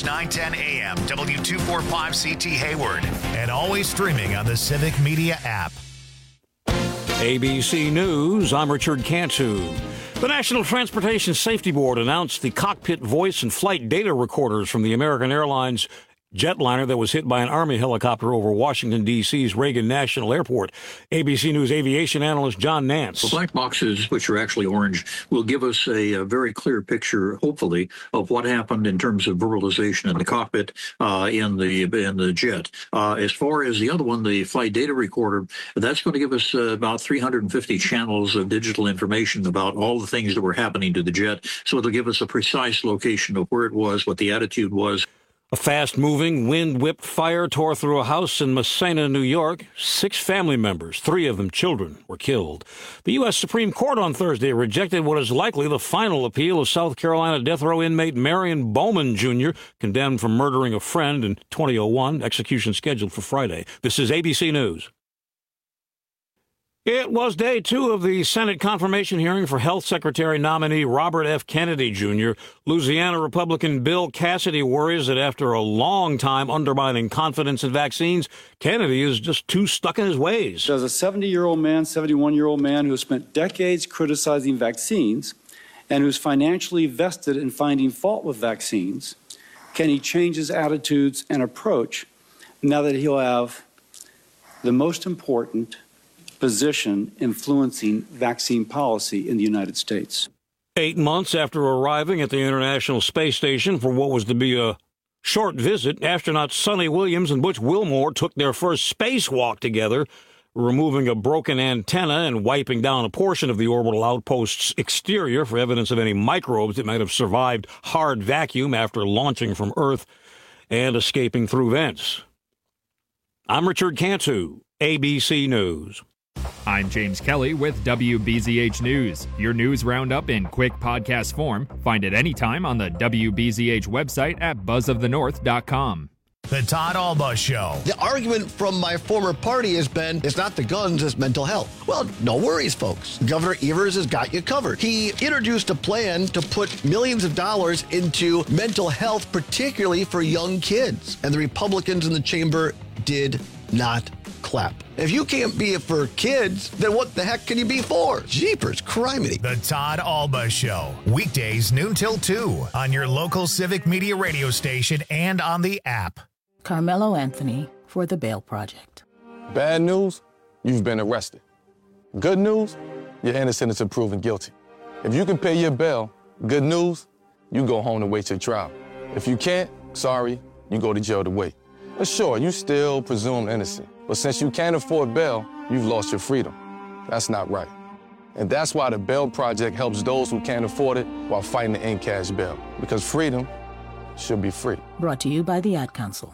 WGBH 910 AM, W245CT Hayward, and always streaming on the Civic Media app. ABC News, I'm Richard Cantu. The National Transportation Safety Board announced the cockpit voice and flight data recorders from the American Airlines jetliner that was hit by an Army helicopter over Washington, D.C.'s Reagan National Airport. ABC News aviation analyst John Nance. The black boxes, which are actually orange, will give us a very clear picture, hopefully, of what happened in terms of verbalization in the cockpit in the jet. As far as the other one, the flight data recorder, that's going to give us about 350 channels of digital information about all the things that were happening to the jet. So it'll give us a precise location of where it was, what the attitude was. A fast-moving, wind-whipped fire tore through a house in Massena, New York. 6 family members, 3 of them children, were killed. The U.S. Supreme Court on Thursday rejected what is likely the final appeal of South Carolina death row inmate Marion Bowman, Jr., condemned for murdering a friend in 2001, execution scheduled for Friday. This is ABC News. It was day 2 of the Senate confirmation hearing for Health Secretary nominee Robert F. Kennedy, Jr. Louisiana Republican Bill Cassidy worries that after a long time undermining confidence in vaccines, Kennedy is just too stuck in his ways. As a 70-year-old man, 71-year-old man who has spent decades criticizing vaccines and who's financially vested in finding fault with vaccines, can he change his attitudes and approach now that he'll have the most important position influencing vaccine policy in the United States? 8 months after arriving at the International Space Station for what was to be a short visit, astronauts Sonny Williams and Butch Wilmore took their first spacewalk together, removing a broken antenna and wiping down a portion of the orbital outpost's exterior for evidence of any microbes that might have survived hard vacuum after launching from Earth and escaping through vents. I'm Richard Cantu, ABC News. I'm James Kelly with WBZH News. Your news roundup in quick podcast form. Find it anytime on the WBZH website at buzzofthenorth.com. The Todd Alba Show. The argument from my former party has been, it's not the guns, it's mental health. Well, no worries, folks. Governor Evers has got you covered. He introduced a plan to put millions of dollars into mental health, particularly for young kids. And the Republicans in the chamber did not clap. If you can't be it for kids, then what the heck can you be for? Jeepers, criminy. The Todd Alba Show. Weekdays noon till 2 on your local Civic Media radio station and on the app. Carmelo Anthony for the Bail Project. Bad news, you've been arrested. Good news, you're innocent until proven guilty. If you can pay your bail, good news, you go home to wait your trial. If you can't, sorry, you go to jail to wait. But sure, you still presumed innocent. But since you can't afford bail, you've lost your freedom. That's not right. And that's why the Bail Project helps those who can't afford it while fighting to end cash bail. Because freedom should be free. Brought to you by the Ad Council.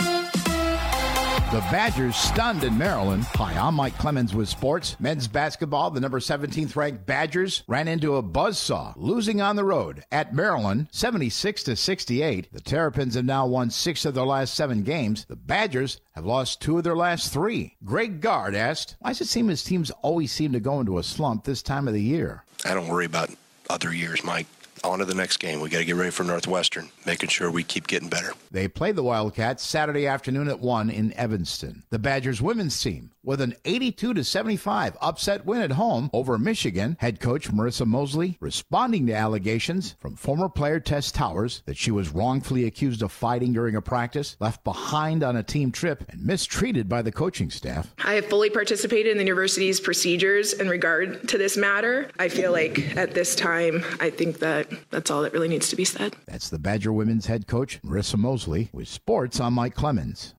The Badgers stunned in Maryland. Hi, I'm Mike Clemens with sports. Men's basketball, the number 17th ranked Badgers ran into a buzzsaw, losing on the road at Maryland, 76-68. The Terrapins have now won 6 of their last 7 games. The Badgers have lost 2 of their last 3. Greg Gard asked, why does it seem his teams always seem to go into a slump this time of the year? I don't worry about other years, Mike. On to the next game. We got to get ready for Northwestern, making sure we keep getting better. They play the Wildcats Saturday afternoon at 1 in Evanston. The Badgers women's team, with an 82-75 upset win at home over Michigan, head coach Marissa Mosley responding to allegations from former player Tess Towers that she was wrongfully accused of fighting during a practice, left behind on a team trip, and mistreated by the coaching staff. I have fully participated in the university's procedures in regard to this matter. I feel like at this time, I think that's all that really needs to be said. That's the Badger women's head coach, Marissa Mosley, with sports. I'm Mike Clemens.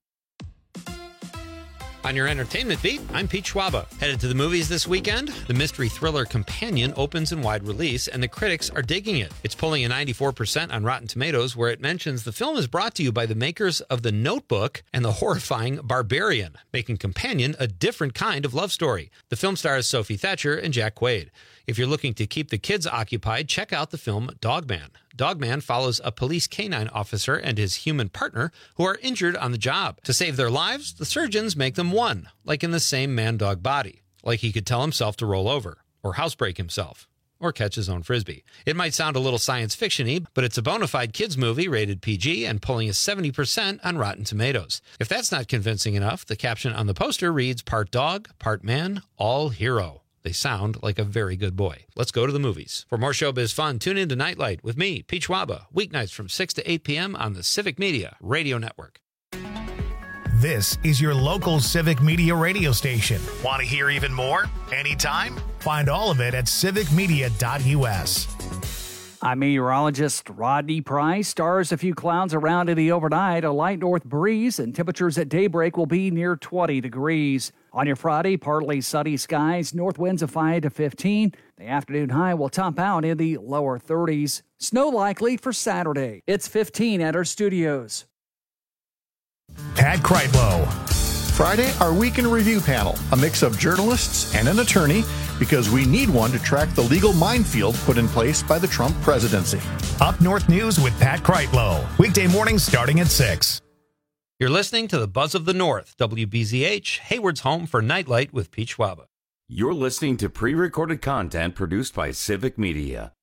On your entertainment beat, I'm Pete Schwaba. Headed to the movies this weekend? The mystery thriller Companion opens in wide release, and the critics are digging it. It's pulling a 94% on Rotten Tomatoes, where it mentions the film is brought to you by the makers of The Notebook and the horrifying Barbarian, making Companion a different kind of love story. The film stars Sophie Thatcher and Jack Quaid. If you're looking to keep the kids occupied, check out the film Dogman. Dogman follows a police canine officer and his human partner who are injured on the job. To save their lives, the surgeons make them one, like in the same man-dog body, like he could tell himself to roll over, or housebreak himself, or catch his own Frisbee. It might sound a little science fiction-y, but it's a bona fide kids movie rated PG and pulling a 70% on Rotten Tomatoes. If that's not convincing enough, the caption on the poster reads, "Part dog, part man, all hero." They sound like a very good boy. Let's go to the movies. For more showbiz fun, tune in to Nightlight with me, Pete Schwaba, weeknights from 6 to 8 p.m. on the Civic Media Radio Network. This is your local Civic Media radio station. Want to hear even more? Anytime? Find all of it at civicmedia.us. I'm meteorologist Rodney Price. Stars, a few clouds around in the overnight, a light north breeze, and temperatures at daybreak will be near 20 degrees. On your Friday, partly sunny skies, north winds of 5 to 15. The afternoon high will top out in the lower 30s. Snow likely for Saturday. It's 15 at our studios. Pat Kreitlow. Friday, our Week in Review panel, a mix of journalists and an attorney, because we need one to track the legal minefield put in place by the Trump presidency. Up North News with Pat Kreitlow. Weekday mornings starting at 6. You're listening to the Buzz of the North, WBZH, Hayward's home for Nightlight with Pete Schwaba. You're listening to pre-recorded content produced by Civic Media.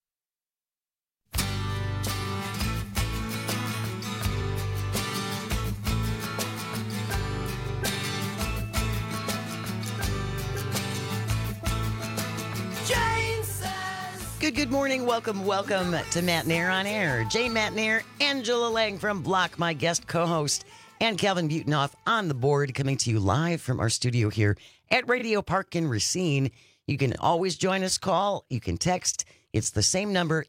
Good morning. Welcome to Matt Nair on Air. Jane Matt Nair, Angela Lang from Block, my guest co-host, and Calvin Butenhoff on the board, coming to you live from our studio here at Radio Park in Racine. You can always join us, call. You can text. It's the same number,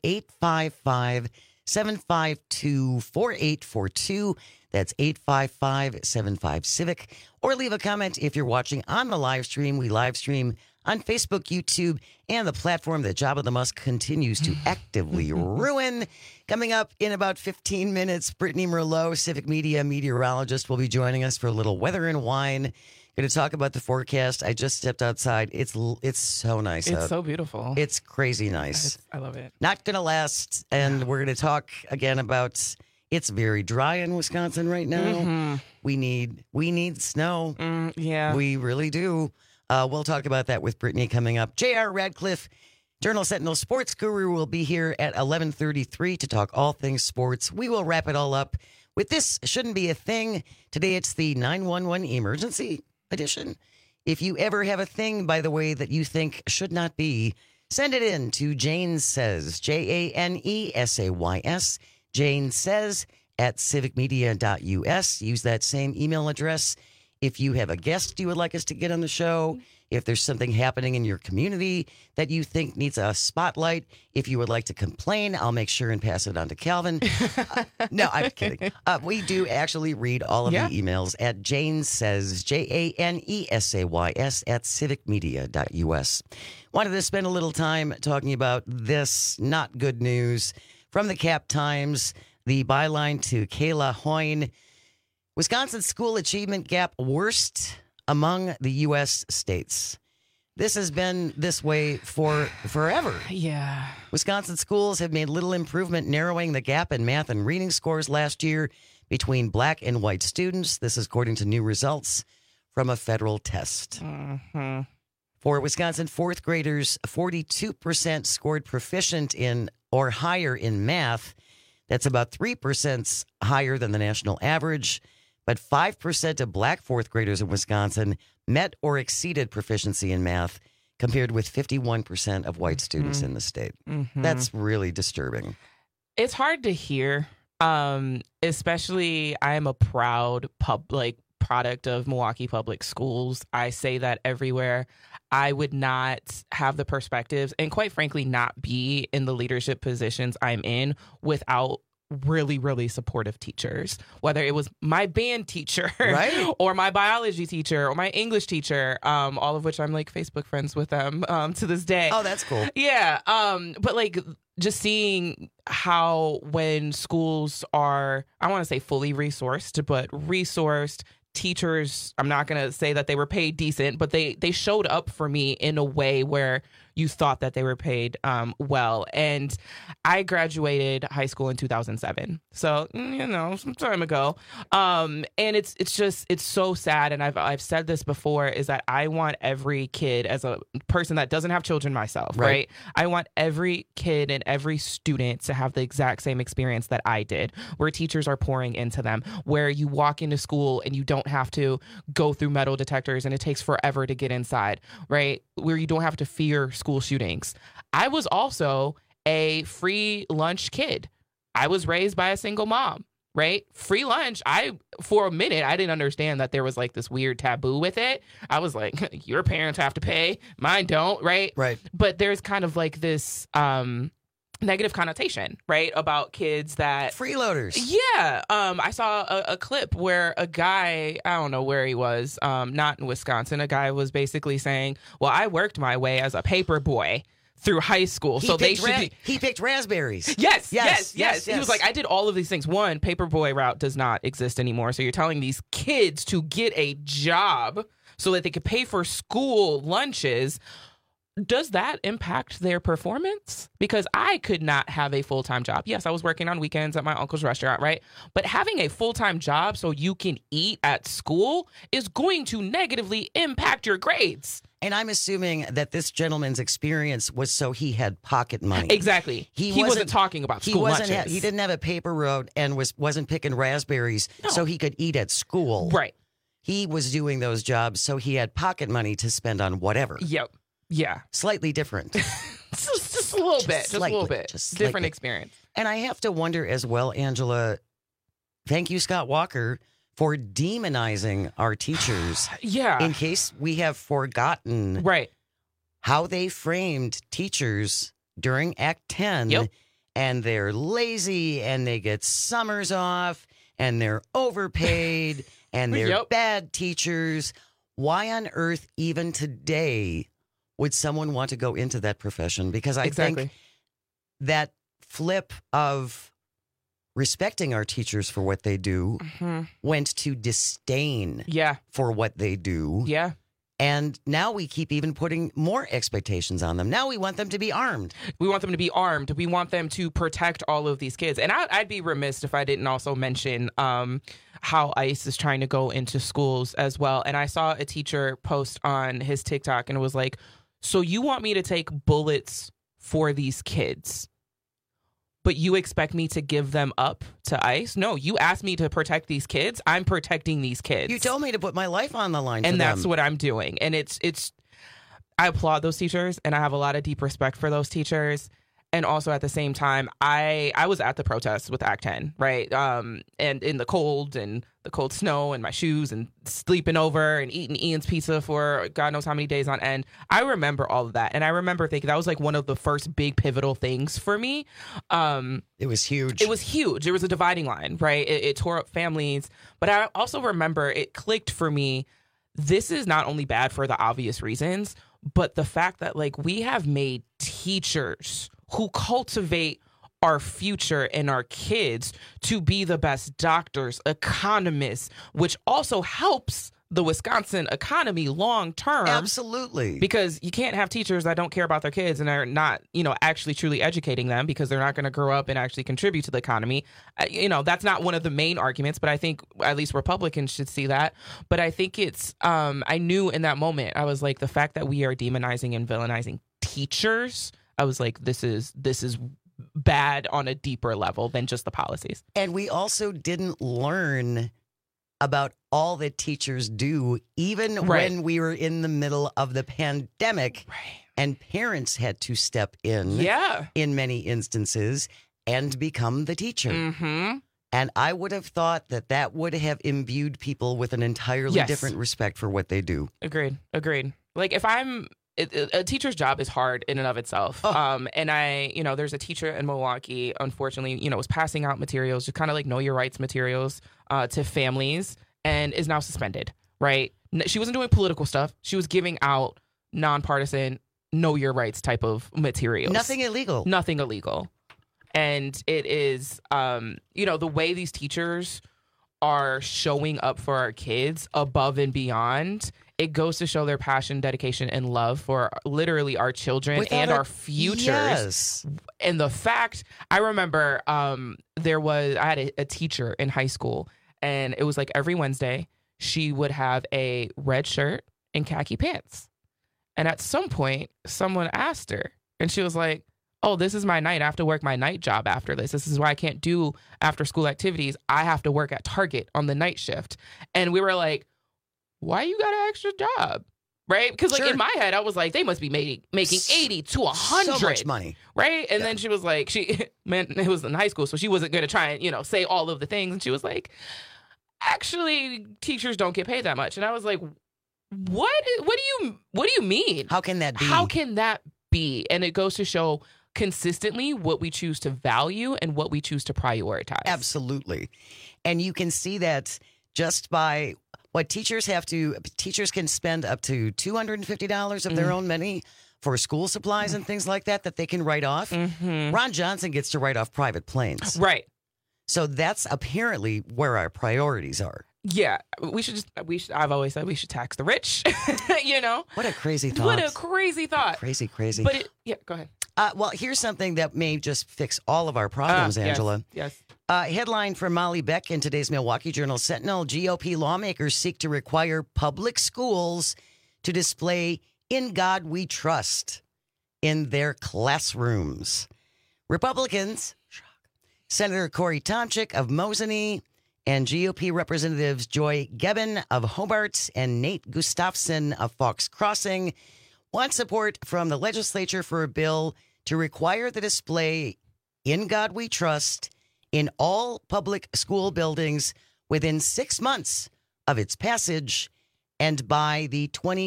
855-752-4842. That's 855-75-CIVIC. Or leave a comment if you're watching on the live stream. We live stream on Facebook, YouTube, and the platform that Jabba the Musk continues to actively ruin. Coming up in about 15 minutes, Brittany Merlot, Civic Media meteorologist, will be joining us for a little weather and wine. Going to talk about the forecast. I just stepped outside. It's so nice out. It's so beautiful. It's crazy nice. I love it. Not going to last. And we're going to talk again about it's very dry in Wisconsin right now. Mm-hmm. We need snow. Yeah. We really do. We'll talk about that with Brittany coming up. J.R. Radcliffe, Journal Sentinel sports guru, will be here at 11:33 to talk all things sports. We will wrap it all up with This Shouldn't Be a Thing. Today it's the 911 emergency edition. If you ever have a thing, by the way, that you think should not be, send it in to Jane Says, JANESAYS, Jane Says at civicmedia.us. Use that same email address. If you have a guest you would like us to get on the show, if there's something happening in your community that you think needs a spotlight, if you would like to complain, I'll make sure and pass it on to Calvin. No, I'm kidding. We do actually read all of the emails at Jane Says, JANESAYS at civicmedia.us. Wanted to spend a little time talking about this not good news from the Cap Times, the byline to Kayla Hoyne. Wisconsin school achievement gap worst among the U.S. states. This has been this way for forever. Yeah. Wisconsin schools have made little improvement narrowing the gap in math and reading scores last year between black and white students. This is according to new results from a federal test. Mm-hmm. For Wisconsin fourth graders, 42% scored proficient in or higher in math. That's about 3% higher than the national average. But 5% of black fourth graders in Wisconsin met or exceeded proficiency in math, compared with 51% of white students in the state. Mm-hmm. That's really disturbing. It's hard to hear, especially I am a proud product of Milwaukee Public Schools. I say that everywhere. I would not have the perspectives and, quite frankly, not be in the leadership positions I'm in without really, really supportive teachers, whether it was my band teacher or my biology teacher or my English teacher, all of which I'm like Facebook friends with them to this day. Oh, that's cool. Yeah. But like just seeing how when schools are, I want to say fully resourced, but resourced teachers, I'm not going to say that they were paid decent, but they showed up for me in a way where you thought that they were paid well. And I graduated high school in 2007, so some time ago. And it's so sad. And I've said this before, is that I want every kid, as a person that doesn't have children myself, right? I want every kid and every student to have the exact same experience that I did, where teachers are pouring into them, where you walk into school and you don't have to go through metal detectors and it takes forever to get inside, right? Where you don't have to fear school shootings. I was also a free lunch kid. I was raised by a single mom, right? Free lunch. For a minute, I didn't understand that there was like this weird taboo with it. I was like, your parents have to pay, mine don't, right? Right. But there's kind of like this negative connotation, right, about kids that freeloaders. Yeah. I saw a clip where a guy, I don't know where he was, not in Wisconsin, a guy was basically saying, well, I worked my way as a paper boy through high school, so they should be. He picked raspberries. Yes. He was like, I did all of these things. One, paperboy route does not exist anymore. So you're telling these kids to get a job so that they could pay for school lunches. Does that impact their performance? Because I could not have a full-time job. Yes, I was working on weekends at my uncle's restaurant, right? But having a full-time job so you can eat at school is going to negatively impact your grades. And I'm assuming that this gentleman's experience was so he had pocket money. Exactly. He wasn't talking about school lunches. He didn't have a paper road and wasn't picking raspberries so he could eat at school. Right. He was doing those jobs so he had pocket money to spend on whatever. Yep. Yeah. Slightly different. just a little bit. Just a little bit. Just different slightly. Experience. And I have to wonder as well, Angela, thank you, Scott Walker, for demonizing our teachers. Yeah. In case we have forgotten how they framed teachers during Act 10. Yep. And they're lazy and they get summers off and they're overpaid and they're bad teachers. Why on earth, even today, would someone want to go into that profession? Because I think that flip of respecting our teachers for what they do went to disdain for what they do. Yeah. And now we keep even putting more expectations on them. Now we want them to be armed. We want them to be armed. We want them to protect all of these kids. And I'd be remiss if I didn't also mention how ICE is trying to go into schools as well. And I saw a teacher post on his TikTok and it was like, so you want me to take bullets for these kids, but you expect me to give them up to ICE? No, you asked me to protect these kids. I'm protecting these kids. You told me to put my life on the line for and them. That's what I'm doing. And it's I applaud those teachers and I have a lot of deep respect for those teachers. And also at the same time, I was at the protests with Act 10, right? And in the cold snow and my shoes and sleeping over and eating Ian's pizza for God knows how many days on end. I remember all of that. And I remember thinking that was like one of the first big pivotal things for me. It was huge. It was huge. It was a dividing line, right? It tore up families. But I also remember it clicked for me. This is not only bad for the obvious reasons, but the fact that like we have made teachers who cultivate our future and our kids to be the best doctors, economists, which also helps the Wisconsin economy long term. Absolutely. Because you can't have teachers that don't care about their kids and are not, actually truly educating them because they're not going to grow up and actually contribute to the economy. That's not one of the main arguments, but I think at least Republicans should see that. But I think it's, I knew in that moment, I was like, the fact that we are demonizing and villainizing teachers, I was like, this is bad on a deeper level than just the policies. And we also didn't learn about all that teachers do, even when we were in the middle of the pandemic, and parents had to step in in many instances and become the teacher. Mm-hmm. And I would have thought that would have imbued people with an entirely different respect for what they do. Agreed. Like if a teacher's job is hard in and of itself. And there's a teacher in Milwaukee, unfortunately, was passing out materials, just kind of like know your rights materials to families and is now suspended, right? She wasn't doing political stuff. She was giving out nonpartisan, know your rights type of materials. Nothing illegal. And it is, the way these teachers are showing up for our kids above and beyond it goes to show their passion, dedication, and love for literally our children and our futures. Yes. And the fact, I remember I had a teacher in high school, and it was like every Wednesday she would have a red shirt and khaki pants. And at some point, someone asked her, and she was like, oh, this is my night. I have to work my night job after this. This is why I can't do after school activities. I have to work at Target on the night shift. And we were like, why you got an extra job? Right? Because like in my head, I was like, they must be making 80 to 100. So much money. Right? And then she was like, it was in high school, so she wasn't going to try and, say all of the things. And she was like, actually, teachers don't get paid that much. And I was like, what do you mean? How can that be? How can that be? And it goes to show consistently what we choose to value and what we choose to prioritize. Absolutely. And you can see that just by what teachers can spend up to $250 of their own money for school supplies and things like that they can write off. Mm-hmm. Ron Johnson gets to write off private planes. Right. So that's apparently where our priorities are. Yeah, I've always said we should tax the rich, What a crazy thought. What a crazy thought. Crazy. But go ahead. Well, here's something that may just fix all of our problems, Angela. Yes. Headline from Molly Beck in today's Milwaukee Journal Sentinel: GOP lawmakers seek to require public schools to display "In God We Trust" in their classrooms. Republicans, Senator Corey Tomczyk of Mosinee, and GOP Representatives Joy Gebbin of Hobart and Nate Gustafson of Fox Crossing want support from the legislature for a bill to require the display "In God We Trust" in all public school buildings within 6 months of its passage and by the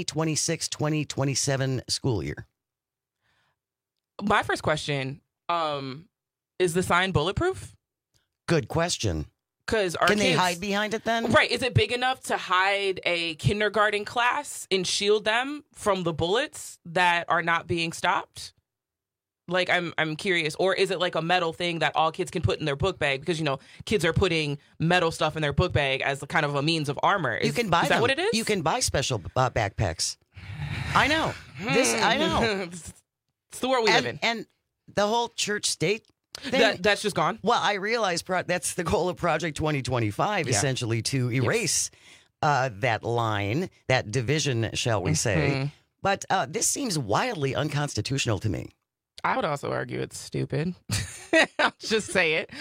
2026-2027 school year. My first question, is the sign bulletproof? Good question. Because Can they hide behind it then? Right. Is it big enough to hide a kindergarten class and shield them from the bullets that are not being stopped? Like, I'm curious. Or is it like a metal thing that all kids can put in their book bag? Because, kids are putting metal stuff in their book bag as kind of a means of armor. You can buy them. Is that what it is? You can buy special backpacks. I know. I know. It's the world we live in. And the whole church state thing. That's just gone? Well, I realize that's the goal of Project 2025, essentially, to erase that line, that division, shall we say. But this seems wildly unconstitutional to me. I would also argue it's stupid. I'll just say it.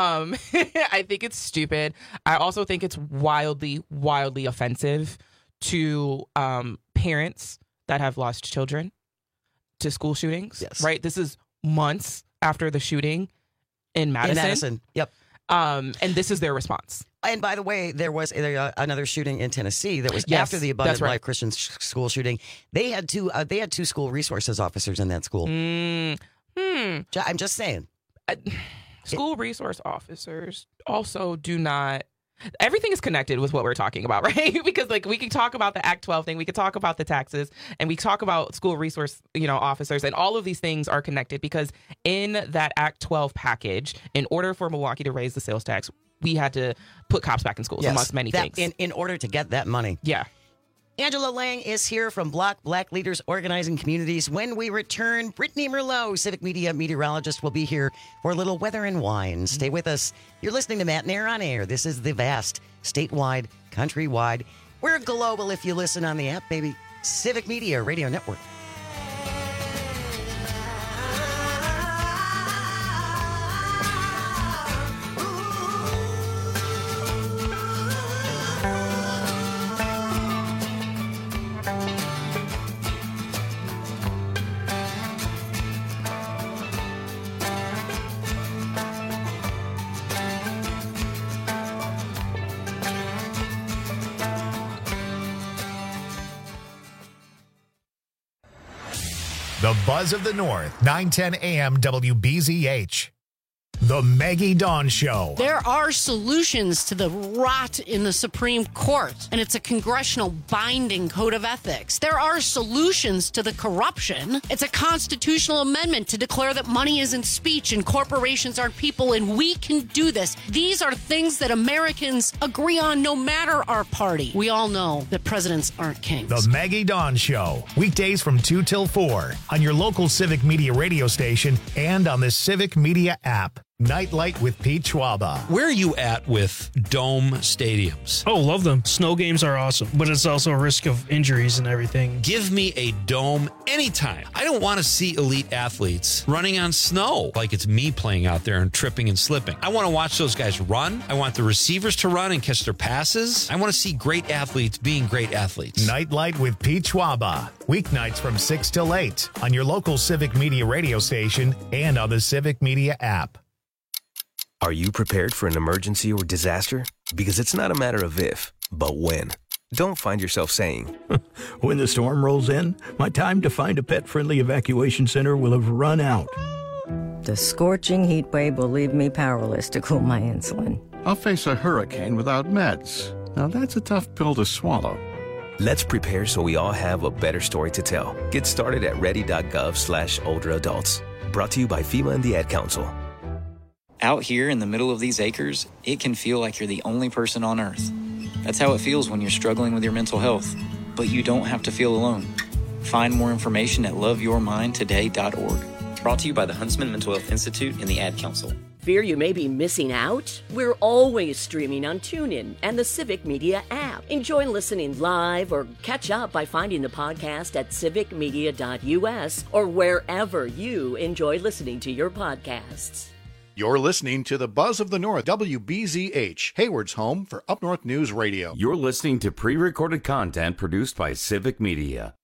I think it's stupid. I also think it's wildly, wildly offensive to parents that have lost children to school shootings. Yes. Right? This is months after the shooting in Madison. Yep. And this is their response. And by the way, there was another shooting in Tennessee that was after the Abundant Life Christian school shooting. They had two school resources officers in that school. I'm just saying. School resource officers also do not. Everything is connected with what we're talking about, right? Because we can talk about the Act 12 thing, we could talk about the taxes, and we talk about school resource, officers, and all of these things are connected because in that Act 12 package, in order for Milwaukee to raise the sales tax, we had to put cops back in schools, amongst many things. In order to get that money. Yeah. Angela Lang is here from Block Black Leaders Organizing Communities. When we return, Brittany Merlot, Civic Media meteorologist, will be here for a little weather and wine. Stay with us. You're listening to Matt and Air on Air. This is the vast, statewide, countrywide. We're global if you listen on the app, baby. Civic Media Radio Network. The Buzz of the North, 910 AM WBZH. The Maggie Dawn Show. There are solutions to the rot in the Supreme Court, and it's a congressional binding code of ethics. There are solutions to the corruption. It's a constitutional amendment to declare that money isn't speech and corporations aren't people, and we can do this. These are things that Americans agree on no matter our party. We all know that presidents aren't kings. The Maggie Dawn Show. Weekdays from 2 till 4 on your local Civic Media radio station and on the Civic Media app. Nightlight with Pete Schwaba. Where are you at with dome stadiums? Oh, love them. Snow games are awesome, but it's also a risk of injuries and everything. Give me a dome anytime. I don't want to see elite athletes running on snow like it's me playing out there and tripping and slipping. I want to watch those guys run. I want the receivers to run and catch their passes. I want to see great athletes being great athletes. Nightlight with Pete Schwaba. Weeknights from 6 till 8 on your local Civic Media radio station and on the Civic Media app. Are you prepared for an emergency or disaster? Because it's not a matter of if, but when. Don't find yourself saying, when the storm rolls in, my time to find a pet-friendly evacuation center will have run out. The scorching heat wave will leave me powerless to cool my insulin. I'll face a hurricane without meds. Now that's a tough pill to swallow. Let's prepare so we all have a better story to tell. Get started at ready.gov/older adults. Brought to you by FEMA and the Ad Council. Out here in the middle of these acres, it can feel like you're the only person on Earth. That's how it feels when you're struggling with your mental health. But you don't have to feel alone. Find more information at loveyourmindtoday.org. Brought to you by the Huntsman Mental Health Institute and the Ad Council. Fear you may be missing out? We're always streaming on TuneIn and the Civic Media app. Enjoy listening live or catch up by finding the podcast at civicmedia.us or wherever you enjoy listening to your podcasts. You're listening to the Buzz of the North, WBZH, Hayward's home for Up North News Radio. You're listening to pre-recorded content produced by Civic Media.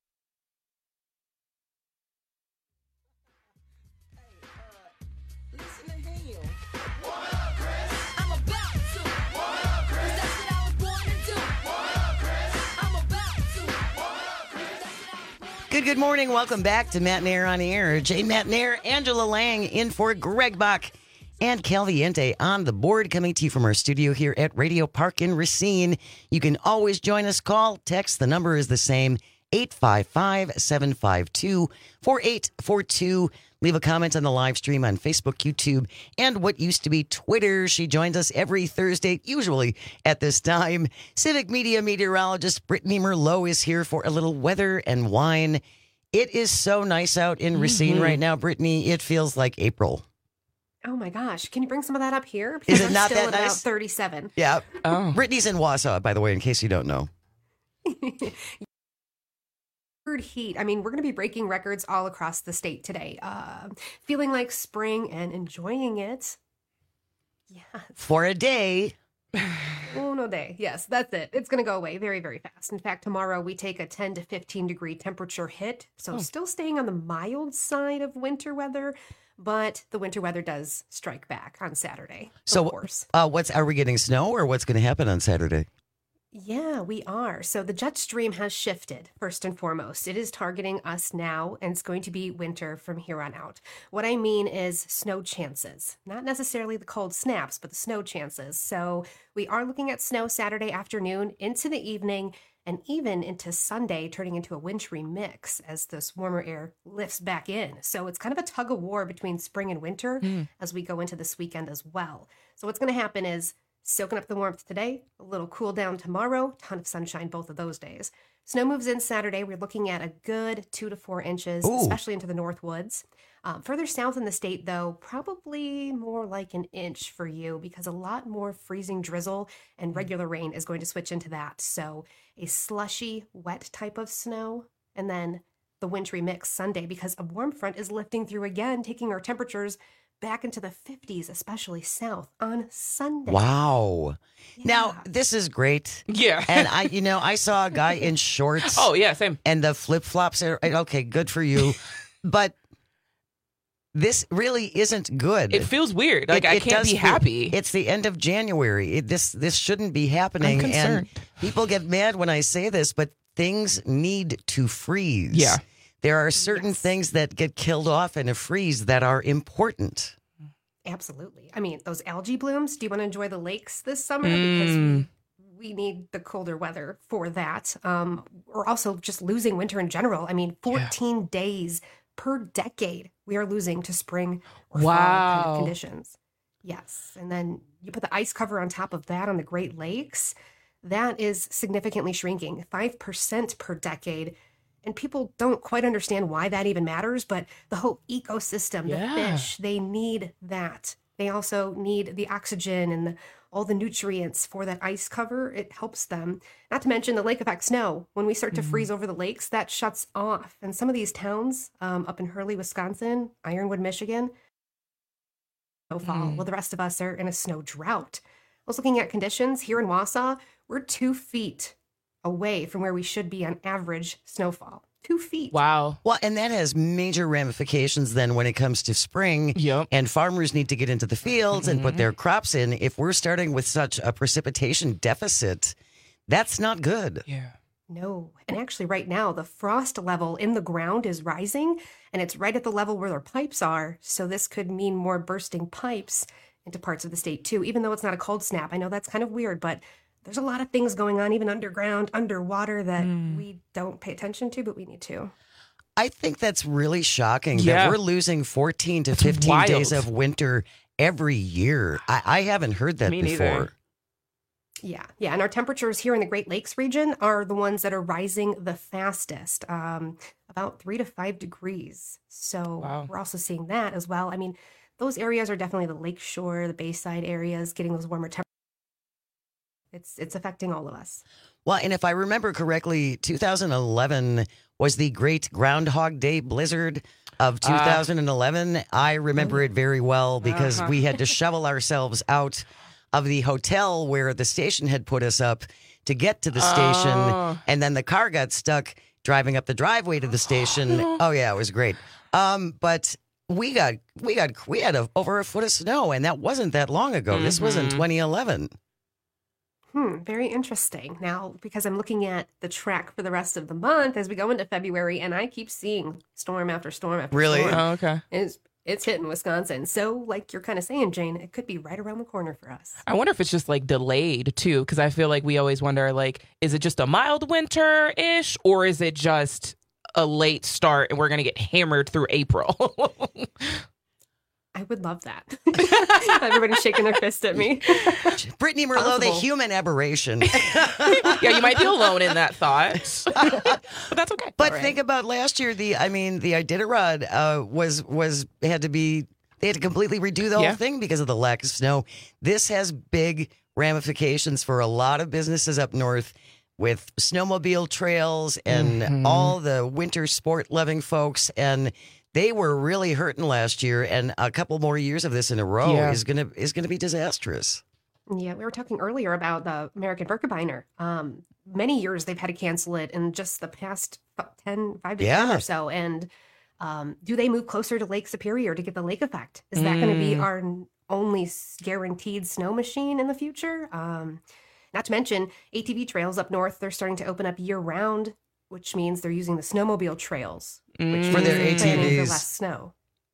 Good morning. Welcome back to Matt Nair on the Air. Jay Matt Nair, Angela Lang in for Greg Bach and Calviente on the board, coming to you from our studio here at Radio Park in Racine. You can always join us. Call, text. The number is the same, 855-752-4842. Leave a comment on the live stream on Facebook, YouTube, and what used to be Twitter. She joins us every Thursday, usually at this time. Civic Media meteorologist Brittany Merlot is here for a little weather and wine. It is so nice out in Racine right now, Brittany. It feels like April. Oh my gosh. Can you bring some of that up here? Because is it not still that at nice? About 37. Yeah. Oh. Brittany's in Wausau, by the way, in case you don't know. Heat. I mean, we're going to be breaking records all across the state today. Feeling like spring and enjoying it. Yeah. For a day. Oh, no day. Yes, that's it. It's going to go away very, very fast. In fact, tomorrow we take a 10 to 15 degree temperature hit. So still staying on the mild side of winter weather, but the winter weather does strike back on Saturday. So, of course. Are we getting snow or what's going to happen on Saturday? Yeah, we are. So the jet stream has shifted, first and foremost. It is targeting us now, and it's going to be winter from here on out. What I mean is snow chances. Not necessarily the cold snaps, but the snow chances. So we are looking at snow Saturday afternoon into the evening, and even into Sunday, turning into a wintry mix as this warmer air lifts back in. So it's kind of a tug of war between spring and winter as we go into this weekend as well. So what's going to happen is soaking up the warmth today, a little cool down tomorrow, ton of sunshine both of those days. Snow moves in Saturday. We're looking at a good 2 to 4 inches, especially into the North Woods. Further south in the state, though, probably more like an inch for you because a lot more freezing drizzle and regular rain is going to switch into that. So a slushy, wet type of snow, and then the wintry mix Sunday because a warm front is lifting through again, taking our temperatures back into the 50s, especially south on Sunday. Wow. Yeah. Now, this is great. Yeah. And I saw a guy in shorts. Oh, yeah, same. And the flip-flops are, okay, good for you. But this really isn't good. It feels weird. Like, I can't be happy. It's the end of January. This shouldn't be happening. I'm concerned. And people get mad when I say this, but things need to freeze. Yeah. There are certain things that get killed off in a freeze that are important. Absolutely. I mean, those algae blooms, do you want to enjoy the lakes this summer? Because we need the colder weather for that. We're also just losing winter in general. I mean, 14 days per decade we are losing to spring or fall kind of conditions. Yes. And then you put the ice cover on top of that on the Great Lakes. That is significantly shrinking, 5% per decade. And people don't quite understand why that even matters, but the whole ecosystem, the fish, they need that. They also need the oxygen and all the nutrients for that ice cover. It helps them. Not to mention the lake effect snow. When we start to freeze over the lakes, that shuts off. And some of these towns up in Hurley, Wisconsin, Ironwood, Michigan, snowfall. Well, the rest of us are in a snow drought. I was looking at conditions here in Wausau. We're 2 feet away from where we should be on average snowfall. 2 feet. Wow. Well, and that has major ramifications then when it comes to spring. Yep. And farmers need to get into the fields and put their crops in. If we're starting with such a precipitation deficit, that's not good. Yeah. No. And actually right now, the frost level in the ground is rising, and it's right at the level where their pipes are. So this could mean more bursting pipes into parts of the state too, even though it's not a cold snap. I know that's kind of weird, but there's a lot of things going on, even underground, underwater, that we don't pay attention to, but we need to. I think that's really shocking that we're losing 14 to 15 days of winter every year. I haven't heard that before. Neither. Yeah. And our temperatures here in the Great Lakes region are the ones that are rising the fastest, about 3 to 5 degrees. So we're also seeing that as well. I mean, those areas are definitely the lakeshore, the bayside areas, getting those warmer temperatures. It's affecting all of us. Well, and if I remember correctly, 2011 was the great Groundhog Day blizzard of 2011. I remember it very well because we had to shovel ourselves out of the hotel where the station had put us up to get to the station. And then the car got stuck driving up the driveway to the station. Oh, yeah, it was great. But we had over a foot of snow, and that wasn't that long ago. This was in 2011. Very interesting. Now, because I'm looking at the track for the rest of the month as we go into February, and I keep seeing storm after storm after storm. Really? Oh, okay. It's hitting Wisconsin. So, like you're kind of saying, Jane, it could be right around the corner for us. I wonder if it's just like delayed too, because I feel like we always wonder, like, is it just a mild winter-ish, or is it just a late start and we're going to get hammered through April? I would love that. Everybody's shaking their fist at me. Brittany Merlot, the human aberration. Yeah, you might be alone in that thought, but that's okay. But think about last year. The Iditarod they had to completely redo the whole thing because of the lack of snow. This has big ramifications for a lot of businesses up north with snowmobile trails and all the winter sport loving folks, and they were really hurting last year, and a couple more years of this in a row is gonna be disastrous. Yeah, we were talking earlier about the American Birkebeiner. Many years they've had to cancel it in just the past 5 to 10 or so. And do they move closer to Lake Superior to get the lake effect? Is that going to be our only guaranteed snow machine in the future? Not to mention ATV trails up north, they're starting to open up year round, which means they're using the snowmobile trails for their ATVs for less snow.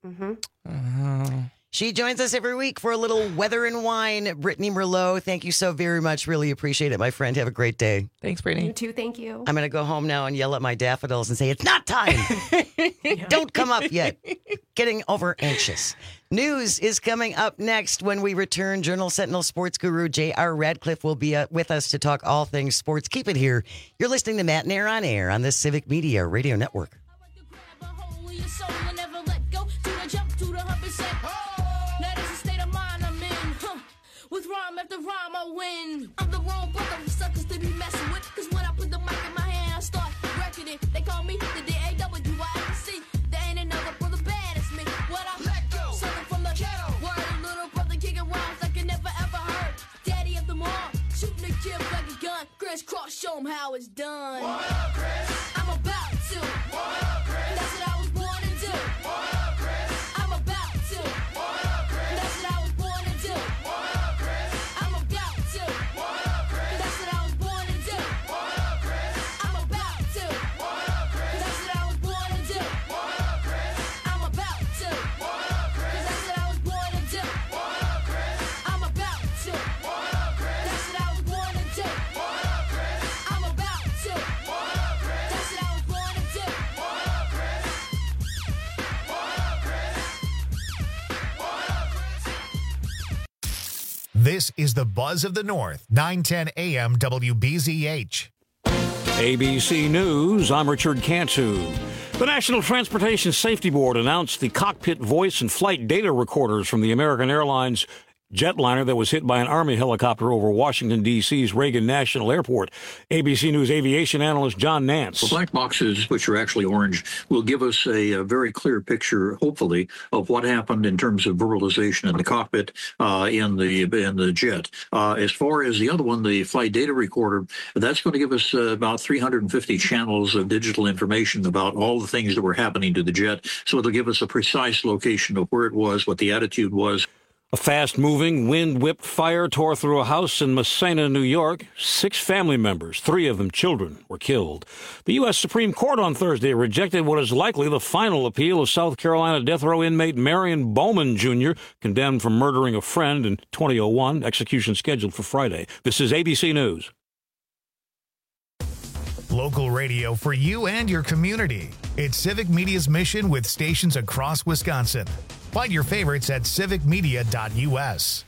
She joins us every week for a little weather and wine. Brittany Merlot, thank you so very much. Really appreciate it, my friend. Have a great day. Thanks, Brittany. You too. Thank you. I'm going to go home now and yell at my daffodils and say, it's not time. Don't come up yet. Getting over anxious. News is coming up next when we return. Journal Sentinel sports guru J.R. Radcliffe will be with us to talk all things sports. Keep it here. You're listening to Matt and Air on Air on the Civic Media Radio Network. With rhyme after rhyme, I win. I'm the wrong brother for suckers to be messing with. Cause when I put the mic in my hand, I start wrecking it. They call me the D-A-W-I-C. There ain't another brother bad as me. What I let go, something from the ghetto. Word, a little brother kicking rhymes like I never ever heard. Daddy of them all, shooting the kid like a gun. Crisscross, show him how it's done. What up, Chris? I'm about to. What up, Chris? That's what I was born to do. What up, Chris? I'm about to. What up, Chris? That's what I was born to do. What up? This is the Buzz of the North, 910 AM WBZH. ABC News, I'm Richard Cantu. The National Transportation Safety Board announced the cockpit voice and flight data recorders from the American Airlines jetliner that was hit by an Army helicopter over Washington, D.C.'s Reagan National Airport. ABC News aviation analyst John Nance. The black boxes, which are actually orange, will give us a very clear picture, hopefully, of what happened in terms of verbalization in the cockpit in the jet. As far as the other one, the flight data recorder, that's going to give us about 350 channels of digital information about all the things that were happening to the jet. So it'll give us a precise location of where it was, what the attitude was. A fast-moving, wind-whipped fire tore through a house in Massena, New York. 6 family members, 3 of them children, were killed. The U.S. Supreme Court on Thursday rejected what is likely the final appeal of South Carolina death row inmate Marion Bowman Jr., condemned for murdering a friend in 2001, execution scheduled for Friday. This is ABC News. Local radio for you and your community. It's Civic Media's mission with stations across Wisconsin. Find your favorites at civicmedia.us.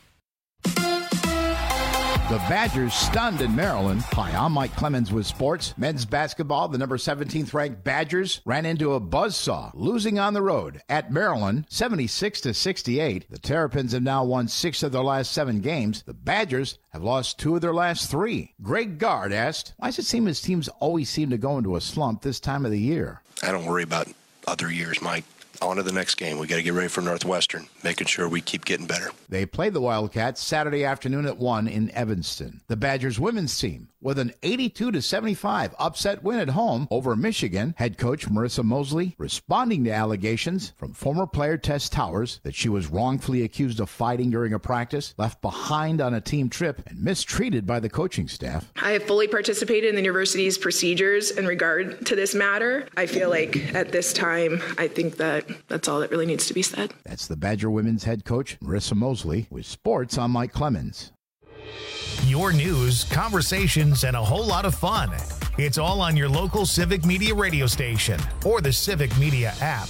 The Badgers stunned in Maryland. Hi, I'm Mike Clemens with sports. Men's basketball, the number 17th ranked Badgers ran into a buzzsaw, losing on the road at Maryland, 76-68. The Terrapins have now won 6 of their last 7 games. The Badgers have lost 2 of their last 3. Greg Gard asked, why does it seem his teams always seem to go into a slump this time of the year? I don't worry about other years, Mike. On to the next game. We got to get ready for Northwestern, making sure we keep getting better. They played the Wildcats Saturday afternoon at 1 in Evanston. The Badgers women's team, with an 82-75 upset win at home over Michigan, head coach Marissa Mosley responding to allegations from former player Tess Towers that she was wrongfully accused of fighting during a practice, left behind on a team trip, and mistreated by the coaching staff. I have fully participated in the university's procedures in regard to this matter. I feel like at this time, I think that's all that really needs to be said. That's the Badger women's head coach, Marissa Mosley. With sports, I'm Mike Clemens. Your news, conversations, and a whole lot of fun. It's all on your local Civic Media radio station or the Civic Media app.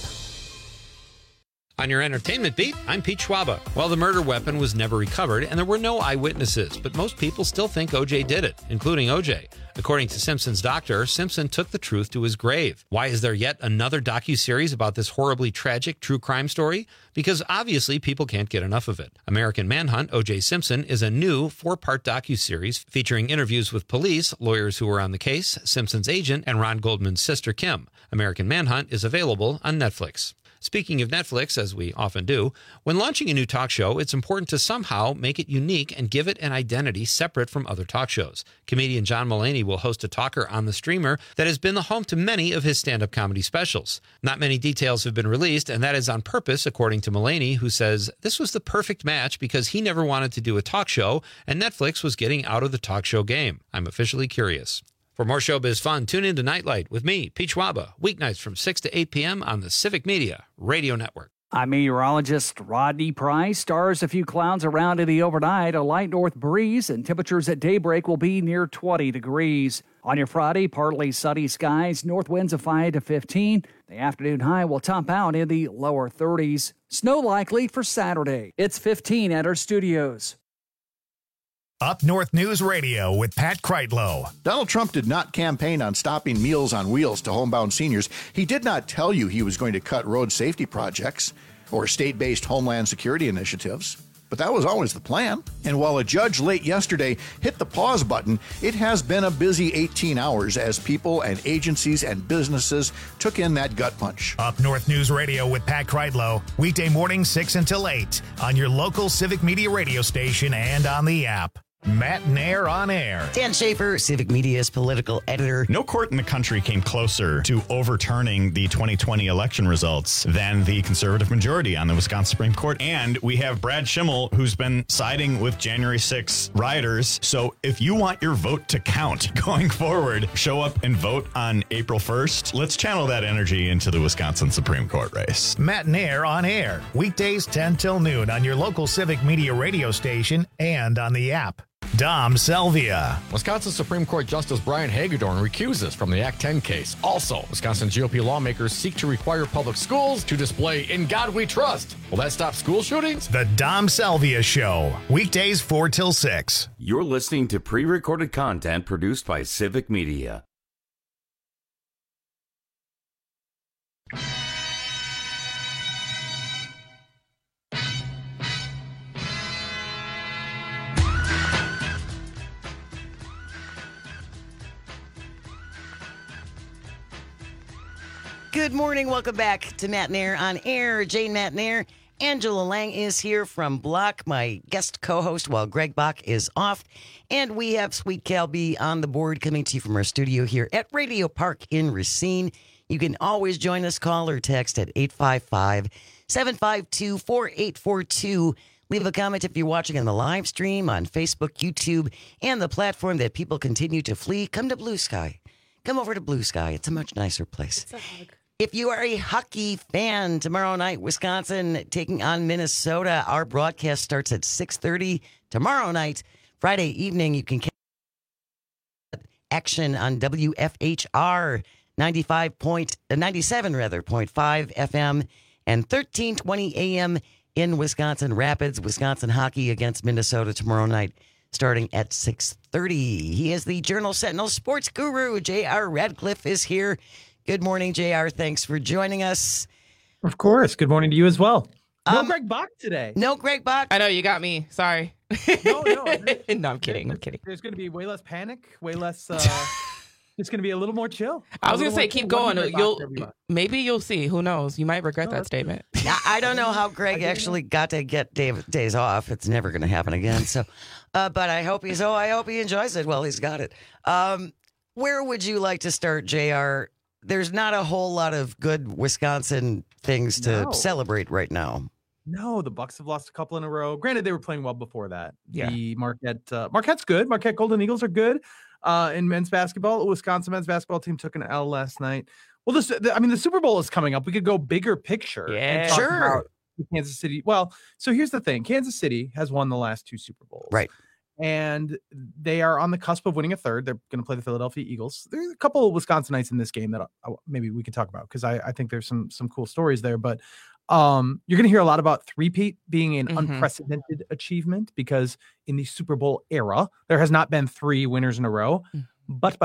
On your entertainment beat, I'm Pete Schwaba. Well, the murder weapon was never recovered, and there were no eyewitnesses, but most people still think O.J. did it, including O.J. According to Simpson's doctor, Simpson took the truth to his grave. Why is there yet another docuseries about this horribly tragic true crime story? Because obviously people can't get enough of it. American Manhunt, O.J. Simpson, is a new 4-part docuseries featuring interviews with police, lawyers who were on the case, Simpson's agent, and Ron Goldman's sister, Kim. American Manhunt is available on Netflix. Speaking of Netflix, as we often do, when launching a new talk show, it's important to somehow make it unique and give it an identity separate from other talk shows. Comedian John Mulaney will host a talker on the streamer that has been the home to many of his stand-up comedy specials. Not many details have been released, and that is on purpose, according to Mulaney, who says this was the perfect match because he never wanted to do a talk show, and Netflix was getting out of the talk show game. I'm officially curious. For more showbiz fun, tune in to Nightlight with me, Pete Schwaba, weeknights from 6 to 8 p.m. on the Civic Media Radio Network. I'm meteorologist Rodney Price. Stars, a few clouds around in the overnight, a light north breeze, and temperatures at daybreak will be near 20 degrees. On your Friday, partly sunny skies, north winds of 5 to 15. The afternoon high will top out in the lower 30s. Snow likely for Saturday. It's 15 at our studios. Up North News Radio with Pat Kreitlow. Donald Trump did not campaign on stopping Meals on Wheels to homebound seniors. He did not tell you he was going to cut road safety projects or state-based homeland security initiatives. But that was always the plan. And while a judge late yesterday hit the pause button, it has been a busy 18 hours as people and agencies and businesses took in that gut punch. Up North News Radio with Pat Kreitlow, weekday morning 6 until 8 on your local Civic Media radio station and on the app. Matt Nair on air. Dan Schaefer, Civic Media's political editor. No court in the country came closer to overturning the 2020 election results than the conservative majority on the Wisconsin Supreme Court. And we have Brad Schimmel, who's been siding with January 6 rioters. So if you want your vote to count going forward, show up and vote on April 1st. Let's channel that energy into the Wisconsin Supreme Court race. Matt Nair on air. Weekdays 10 till noon on your local Civic Media radio station and on the app. Dom Selvia. Wisconsin Supreme Court Justice Brian Hagedorn recuses from the Act 10 case. Also, Wisconsin GOP lawmakers seek to require public schools to display "In God We Trust." Will that stop school shootings? The Dom Selvia Show. Weekdays 4 till 6. You're listening to pre-recorded content produced by Civic Media. Good morning. Welcome back to Matt Nair on Air. Jane Matt Nair. Angela Lang is here from Block, my guest co-host, while Greg Bach is off. And we have Sweet Cal B on the board coming to you from our studio here at Radio Park in Racine. You can always join us, call or text at 855-752-4842. Leave a comment if you're watching on the live stream on Facebook, YouTube, and the platform that people continue to flee. Come to Blue Sky. Come over to Blue Sky. It's a much nicer place. It's a hug. If you are a hockey fan, tomorrow night, Wisconsin taking on Minnesota. Our broadcast starts at 6:30 tomorrow night. Friday evening, you can catch action on WFHR 97.5 FM and 1320 AM in Wisconsin Rapids. Wisconsin hockey against Minnesota tomorrow night, starting at 6:30. He is the Journal Sentinel sports guru. J.R. Radcliffe is here. Good morning, JR. Thanks for joining us. Of course. Good morning to you as well. No Greg Bach today. No Greg Bach. I know, you got me. Sorry. No. No, I'm kidding. There's going to be way less panic, way less. It's going to be a little more chill. I was going to say, keep going. Maybe you'll see. Who knows? You might regret that statement. I don't know how Greg actually got to get days off. It's never going to happen again. So, but I hope he enjoys it while he's got it. Where would you like to start, JR? There's not a whole lot of good Wisconsin things to celebrate right now. No, the Bucks have lost a couple in a row. Granted, they were playing well before that. Yeah. The Marquette's good. Marquette Golden Eagles are good in men's basketball. The Wisconsin men's basketball team took an L last night. Well, the Super Bowl is coming up. We could go bigger picture. Yeah, talk about Kansas City. Well, so here's the thing. Kansas City has won the last 2 Super Bowls. Right. And they are on the cusp of winning a third. They're going to play the Philadelphia Eagles. There's a couple of Wisconsinites in this game that maybe we could talk about because I think there's some cool stories there. But you're going to hear a lot about three-peat being an unprecedented achievement because in the Super Bowl era, there has not been 3 winners in a row. But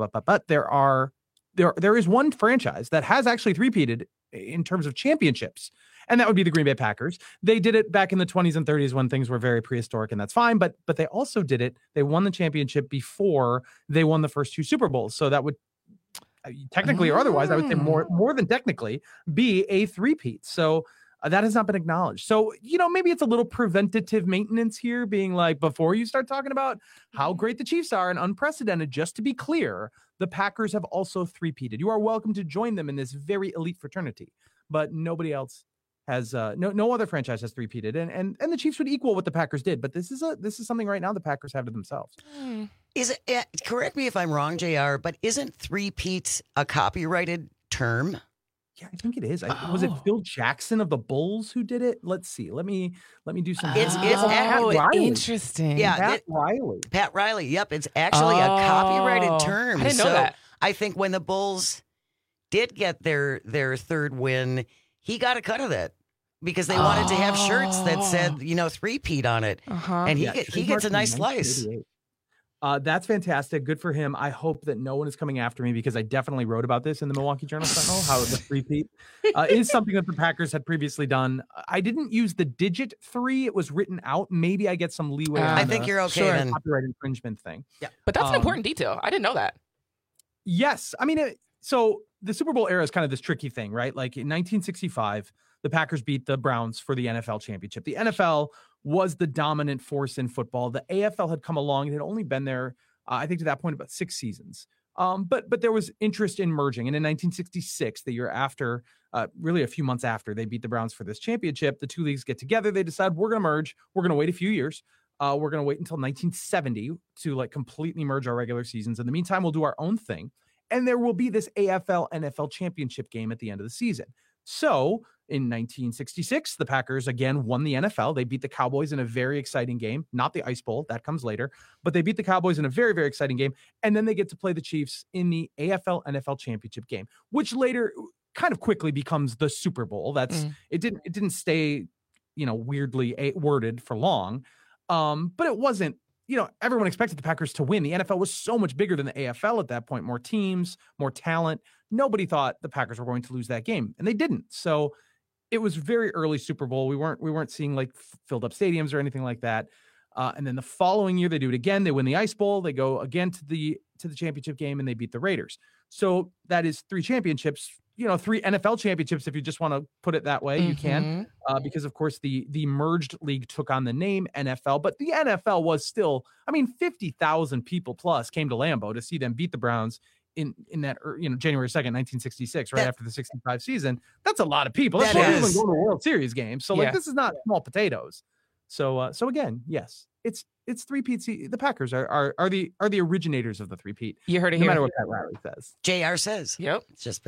there is one franchise that has actually three-peated in terms of championships. And that would be the Green Bay Packers. They did it back in the 20s and 30s when things were very prehistoric, and that's fine. But they also did it. They won the championship before they won the first 2 Super Bowls. So that would technically or otherwise, I would say more than technically, be a three-peat. So that has not been acknowledged. So, maybe it's a little preventative maintenance here, being like, before you start talking about how great the Chiefs are and unprecedented, just to be clear, the Packers have also three-peated. You are welcome to join them in this very elite fraternity, but nobody else has no other franchise has three-peated, and the Chiefs would equal what the Packers did, but this is something right now the Packers have to themselves. Is it? Correct me if I'm wrong, JR, but isn't three-peat a copyrighted term? Yeah, I think it is. Was it Phil Jackson of the Bulls who did it? Let's see. Let me do some. It's interesting. Yeah, Pat Riley. Yep, it's actually a copyrighted term. I didn't know that. I think when the Bulls did get their third win, he got a cut of that because they wanted to have shirts that said, three-peat on it. And he gets a nice slice. That's fantastic. Good for him. I hope that no one is coming after me because I definitely wrote about this in the Milwaukee Journal Sentinel, how the three-peat is something that the Packers had previously done. I didn't use the digit 3. It was written out. Maybe I get some leeway on I think you're okay then. Copyright infringement thing. Yeah. But that's an important detail. I didn't know that. Yes. I mean, so the Super Bowl era is kind of this tricky thing, right? Like in 1965, the Packers beat the Browns for the NFL championship. The NFL was the dominant force in football. The AFL had come along. It had only been there, I think to that point, about 6 seasons. But there was interest in merging. And in 1966, the year after, really a few months after they beat the Browns for this championship, the 2 leagues get together. They decide we're going to merge. We're going to wait a few years. We're going to wait until 1970 to completely merge our regular seasons. In the meantime, we'll do our own thing. And there will be this AFL NFL championship game at the end of the season. So in 1966, the Packers again won the NFL. They beat the Cowboys in a very exciting game, not the Ice Bowl, that comes later, but they beat the Cowboys in a very, very exciting game. And then they get to play the Chiefs in the AFL NFL championship game, which later kind of quickly becomes the Super Bowl. It didn't stay, weirdly worded for long. But it wasn't, everyone expected the Packers to win. The NFL was so much bigger than the AFL at that point, more teams, more talent. Nobody thought the Packers were going to lose that game, and they didn't. So it was very early Super Bowl. We weren't seeing like filled up stadiums or anything like that. And then the following year they do it again. They win the Ice Bowl. They go again to the championship game and they beat the Raiders. So that is 3 championships, 3 NFL championships. If you just want to put it that way, you can, because of course the merged league took on the name NFL, but the NFL was still, 50,000 people plus came to Lambeau to see them beat the Browns in that, January 2nd, 1966, right after the 65 season. That's a lot of people. That's more people than going to a World Series game. So this is not small potatoes. So again, yes, it's 3-peat. The Packers are the originators of the 3-peat. You heard it no here. matter what Pat Riley says. JR says. Yep.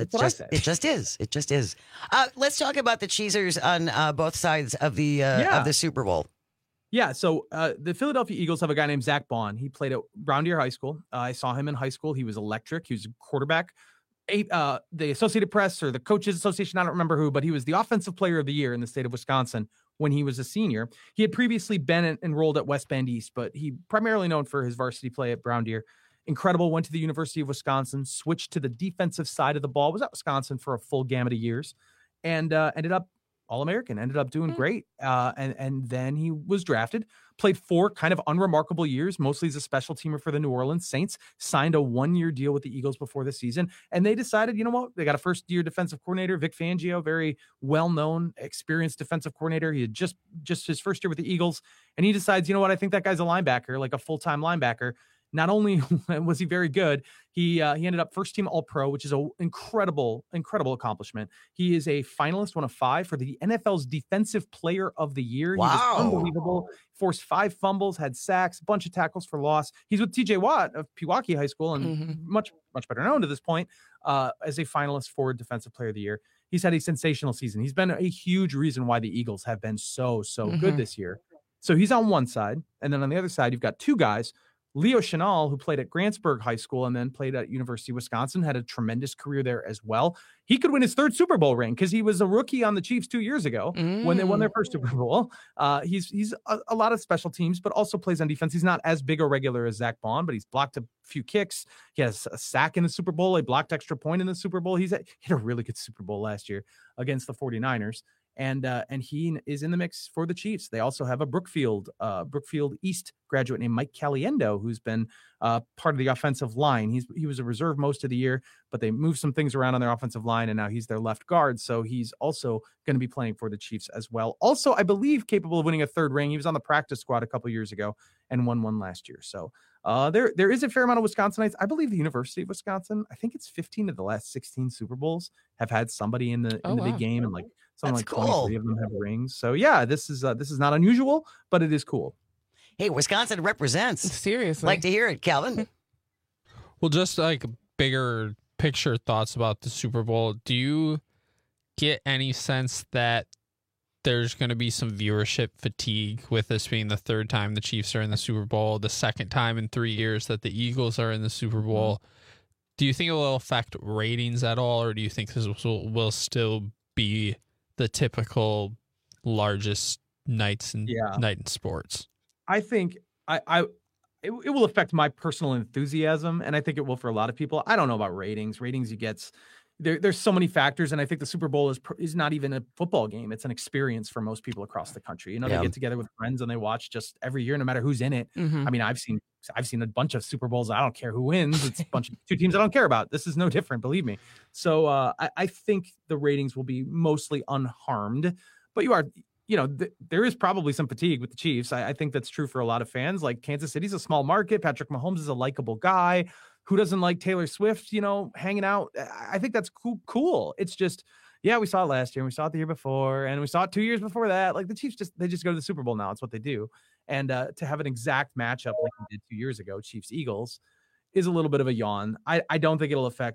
It just is. Let's talk about the Cheesers on both sides of the Super Bowl. Yeah, so the Philadelphia Eagles have a guy named Zach Baun. He played at Brown Deer High School. I saw him in high school. He was electric. He was a quarterback. The Associated Press or the Coaches Association, I don't remember who, but he was the Offensive Player of the Year in the state of Wisconsin when he was a senior. He had previously been enrolled at West Bend East, but he primarily known for his varsity play at Brown Deer. Incredible, went to the University of Wisconsin, switched to the defensive side of the ball, was at Wisconsin for a full gamut of years, and ended up All-American, ended up doing great. And then he was drafted, played 4 kind of unremarkable years, mostly as a special teamer for the New Orleans Saints, signed a 1-year deal with the Eagles before the season. And they decided, you know what? They got a first-year defensive coordinator, Vic Fangio, very well-known, experienced defensive coordinator. He had just his first year with the Eagles. And he decides, you know what? I think that guy's a linebacker, like a full-time linebacker. Not only was he very good, he ended up first team All-Pro, which is an incredible accomplishment. He is a finalist, one of 5 for the NFL's Defensive Player of the Year. Wow. He was unbelievable. Forced 5 fumbles, had sacks, a bunch of tackles for loss. He's with TJ Watt of Pewaukee High School and much better known to this point as a finalist for Defensive Player of the Year. He's had a sensational season. He's been a huge reason why the Eagles have been so good this year. So he's on one side, and then on the other side, you've got 2 guys. Leo Chenal, who played at Grantsburg High School and then played at University of Wisconsin, had a tremendous career there as well. He could win his 3rd Super Bowl ring because he was a rookie on the Chiefs 2 years ago when they won their first Super Bowl. He's a lot of special teams, but also plays on defense. He's not as big a regular as Zach Baun, but he's blocked a few kicks. He has a sack in the Super Bowl, a blocked extra point in the Super Bowl. He had a really good Super Bowl last year against the 49ers. And he is in the mix for the Chiefs. They also have a Brookfield East graduate named Mike Caliendo, who's been part of the offensive line. He was a reserve most of the year, but they moved some things around on their offensive line, and now he's their left guard. So he's also going to be playing for the Chiefs as well. Also, I believe capable of winning a 3rd ring. He was on the practice squad a couple years ago and won one last year. So there is a fair amount of Wisconsinites. I believe the University of Wisconsin, I think it's 15 of the last 16 Super Bowls have had somebody in the big game, and like something like 23 of them have rings. So yeah, this is not unusual, but it is cool. Hey, Wisconsin represents. Seriously. Like to hear it, Calvin. Well, just like bigger picture thoughts about the Super Bowl. Do you get any sense that there's going to be some viewership fatigue with this being the 3rd time the Chiefs are in the Super Bowl, the 2nd time in 3 years that the Eagles are in the Super Bowl? Do you think it will affect ratings at all, or do you think this will still be the typical largest night in sports? I think it will affect my personal enthusiasm, and I think it will for a lot of people. I don't know about ratings. Ratings you get there's so many factors, and I think the Super Bowl is not even a football game. It's an experience for most people across the country. They get together with friends and they watch just every year, no matter who's in it. I mean, I've seen a bunch of Super Bowls. I don't care who wins. It's a bunch of 2 teams I don't care about. This is no different, believe me. So I think the ratings will be mostly unharmed, but there is probably some fatigue with the Chiefs. I think that's true for a lot of fans. Like Kansas City's a small market. Patrick Mahomes is a likable guy. Who doesn't like Taylor Swift, hanging out? I think that's cool. It's just, we saw it last year and we saw it the year before and we saw it 2 years before that. Like the Chiefs they just go to the Super Bowl now. It's what they do. And to have an exact matchup like we did 2 years ago, Chiefs Eagles, is a little bit of a yawn. I don't think it'll affect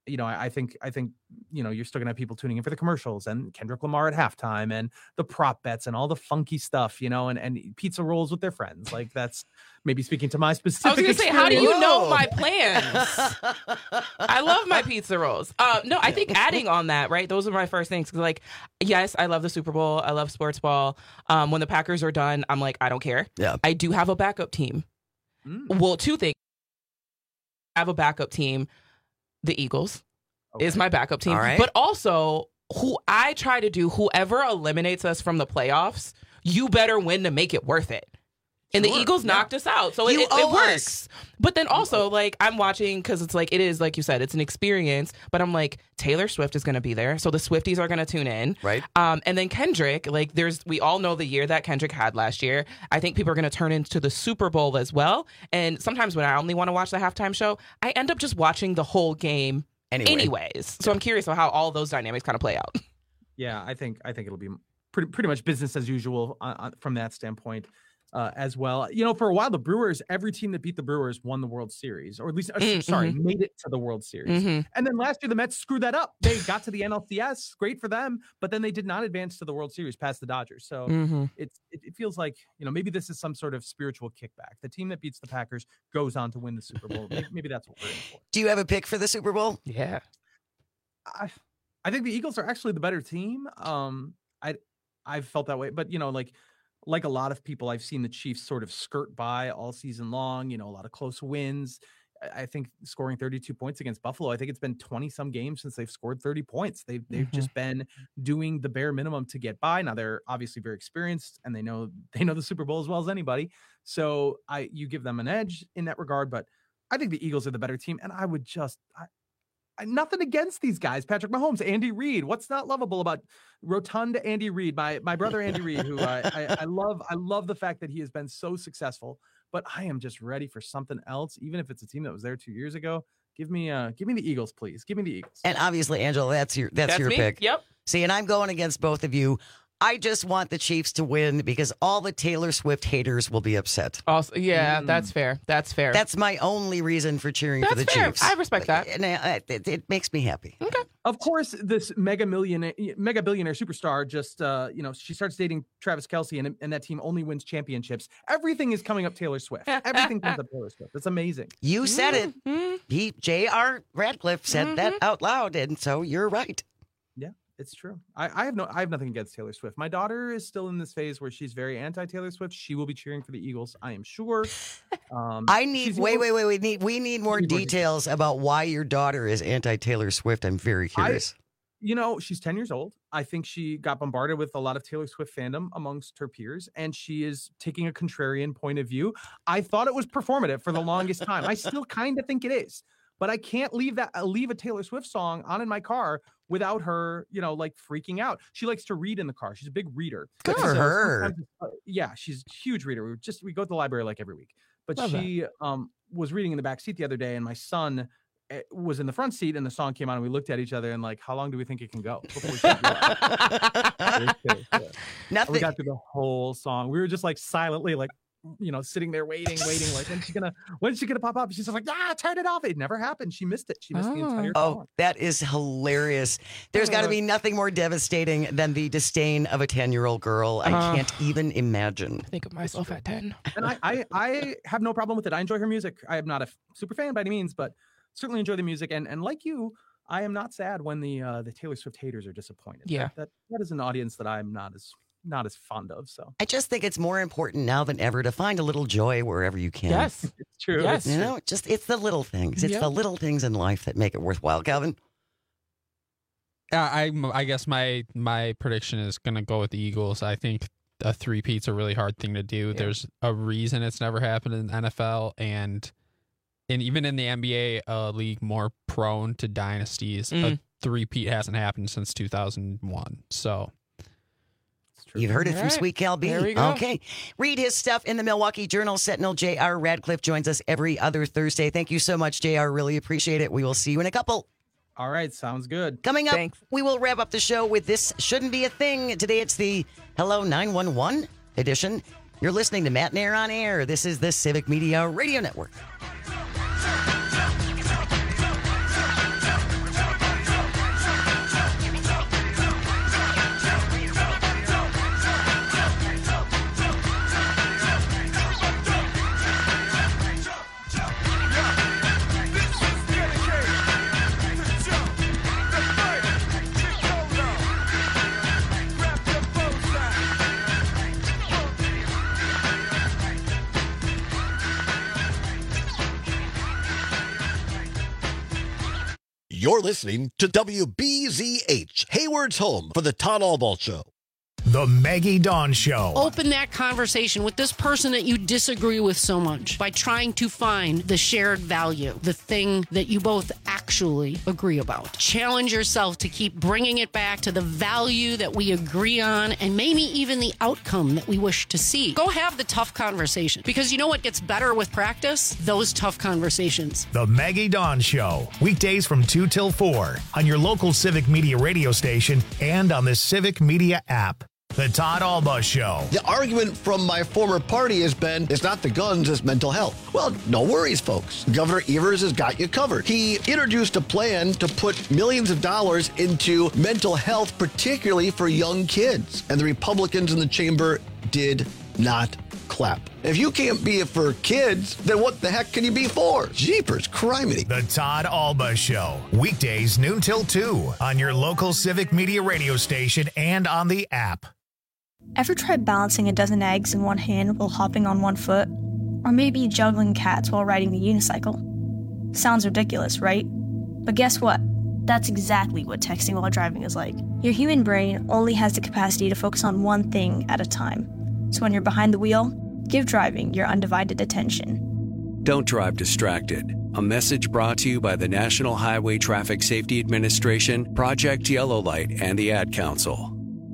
I think you're still gonna have people tuning in for the commercials and Kendrick Lamar at halftime and the prop bets and all the funky stuff, and pizza rolls with their friends. Like, that's maybe speaking to my specific. I was gonna say, how do you know my plans? I love my pizza rolls. No, I think adding on that, right? Those are my first things. 'Cause, like, yes, I love the Super Bowl. I love sports ball. When the Packers are done, I'm like, I don't care. Yeah. I do have a backup team. Well, two things. I have a backup team. The Eagles is my backup team. All right. But also, whoever eliminates us from the playoffs, you better win to make it worth it. And the Eagles knocked us out. So it works. But then also, like, I'm watching because it's like, it is, like you said, it's an experience. But I'm like, Taylor Swift is going to be there. So the Swifties are going to tune in. Right. And then Kendrick, like, we all know the year that Kendrick had last year. I think people are going to turn into the Super Bowl as well. And sometimes when I only want to watch the halftime show, I end up just watching the whole game anyways. So I'm curious about how all those dynamics kind of play out. Yeah, I think it'll be pretty much business as usual from that standpoint. As well. For a while, the Brewers, every team that beat the Brewers won the World Series, or at least, made it to the World Series. And then last year, the Mets screwed that up. They got to the NLCS, great for them, but then they did not advance to the World Series past the Dodgers. So it feels like, maybe this is some sort of spiritual kickback. The team that beats the Packers goes on to win the Super Bowl. Maybe that's what we're in for. Do you have a pick for the Super Bowl? Yeah. I think the Eagles are actually the better team. I've felt that way, but like a lot of people, I've seen the Chiefs sort of skirt by all season long, a lot of close wins. I think scoring 32 points against Buffalo, I think it's been 20 some games since they've scored 30 points. They've just been doing the bare minimum to get by. Now they're obviously very experienced and they know the Super Bowl as well as anybody. So you give them an edge in that regard, but I think the Eagles are the better team. And I would nothing against these guys. Patrick Mahomes, Andy Reid. What's not lovable about rotund Andy Reid? My brother Andy Reid, who I love. I love the fact that he has been so successful. But I am just ready for something else, even if it's a team that was there 2 years ago. Give me the Eagles, please. Give me the Eagles. And obviously, Angela, that's your me. pick. Yep. See, and I'm going against both of you. I just want the Chiefs to win because all the Taylor Swift haters will be upset. Also, yeah, that's fair. That's fair. That's my only reason for cheering for the fair. Chiefs. I respect that. And it makes me happy. Okay. Of course, this mega billionaire superstar just, she starts dating Travis Kelce and that team only wins championships. Everything is coming up Taylor Swift. Everything comes up Taylor Swift. It's amazing. You said it. J.R. Radcliffe said that out loud, and so you're right. Yeah. It's true. I have nothing against Taylor Swift. My daughter is still in this phase where she's very anti-Taylor Swift. She will be cheering for the Eagles, I am sure. I need we need more details about why your daughter is anti-Taylor Swift. I'm very curious. She's 10 years old. I think she got bombarded with a lot of Taylor Swift fandom amongst her peers, and she is taking a contrarian point of view. I thought it was performative for the longest time. I still kind of think it is. But I can't leave a Taylor Swift song on in my car without her, freaking out. She likes to read in the car. She's a big reader. Good for her. Yeah, she's a huge reader. We go to the library like every week. But she was reading in the back seat the other day, and my son was in the front seat, and the song came on, and we looked at each other and like, how long do we think it can go before we Nothing. We got through the whole song. We were just like silently like, sitting there waiting, like, when's she gonna pop up? She's just like, turn it off. It never happened. She missed it. She missed the entire song. That is hilarious. There's got to be nothing more devastating than the disdain of a 10-year-old girl. I can't even imagine. Think of myself at 10. And I have no problem with it. I enjoy her music. I am not a super fan by any means, but certainly enjoy the music. And like you, I am not sad when the Taylor Swift haters are disappointed. Yeah. That is an audience that I'm not as fond of. So I just think it's more important now than ever to find a little joy wherever you can. Yes, it's true. Yes. It's the little things. It's the little things in life that make it worthwhile. Calvin? I guess my prediction is going to go with the Eagles. I think a three-peat's a really hard thing to do. Yeah. There's a reason it's never happened in the NFL, and even in the NBA, a league more prone to dynasties, a three-peat hasn't happened since 2001. So you've heard it from Sweet Cal B. There we go. Okay. Read his stuff in the Milwaukee Journal. Sentinel J.R. Radcliffe joins us every other Thursday. Thank you so much, J.R. Really appreciate it. We will see you in a couple. All right. Sounds good. Coming up, we will wrap up the show with This Shouldn't Be a Thing. Today it's the Hello 911 edition. You're listening to Matt and Air on Air. This is the Civic Media Radio Network. You're listening to WBZH, Hayward's home for the Todd Albaugh Show. The Maggie Dawn Show. Open that conversation with this person that you disagree with so much by trying to find the shared value, the thing that you both actually agree about. Challenge yourself to keep bringing it back to the value that we agree on and maybe even the outcome that we wish to see. Go have the tough conversation, because you know what gets better with practice? Those tough conversations. The Maggie Dawn Show. Weekdays from 2 till 4 on your local Civic Media radio station and on the Civic Media app. The Todd Albaugh Show. The argument from my former party has been, it's not the guns, it's mental health. Well, no worries, folks. Governor Evers has got you covered. He introduced a plan to put millions of dollars into mental health, particularly for young kids. And the Republicans in the chamber did not clap. If you can't be it for kids, then what the heck can you be for? Jeepers, criminy. The Todd Albaugh Show. Weekdays noon till 2 on your local Civic Media radio station and on the app. Ever tried balancing a dozen eggs in one hand while hopping on one foot? Or maybe juggling cats while riding the unicycle? Sounds ridiculous, right? But guess what? That's exactly what texting while driving is like. Your human brain only has the capacity to focus on one thing at a time. So when you're behind the wheel, give driving your undivided attention. Don't drive distracted. A message brought to you by the National Highway Traffic Safety Administration, Project Yellow Light, and the Ad Council.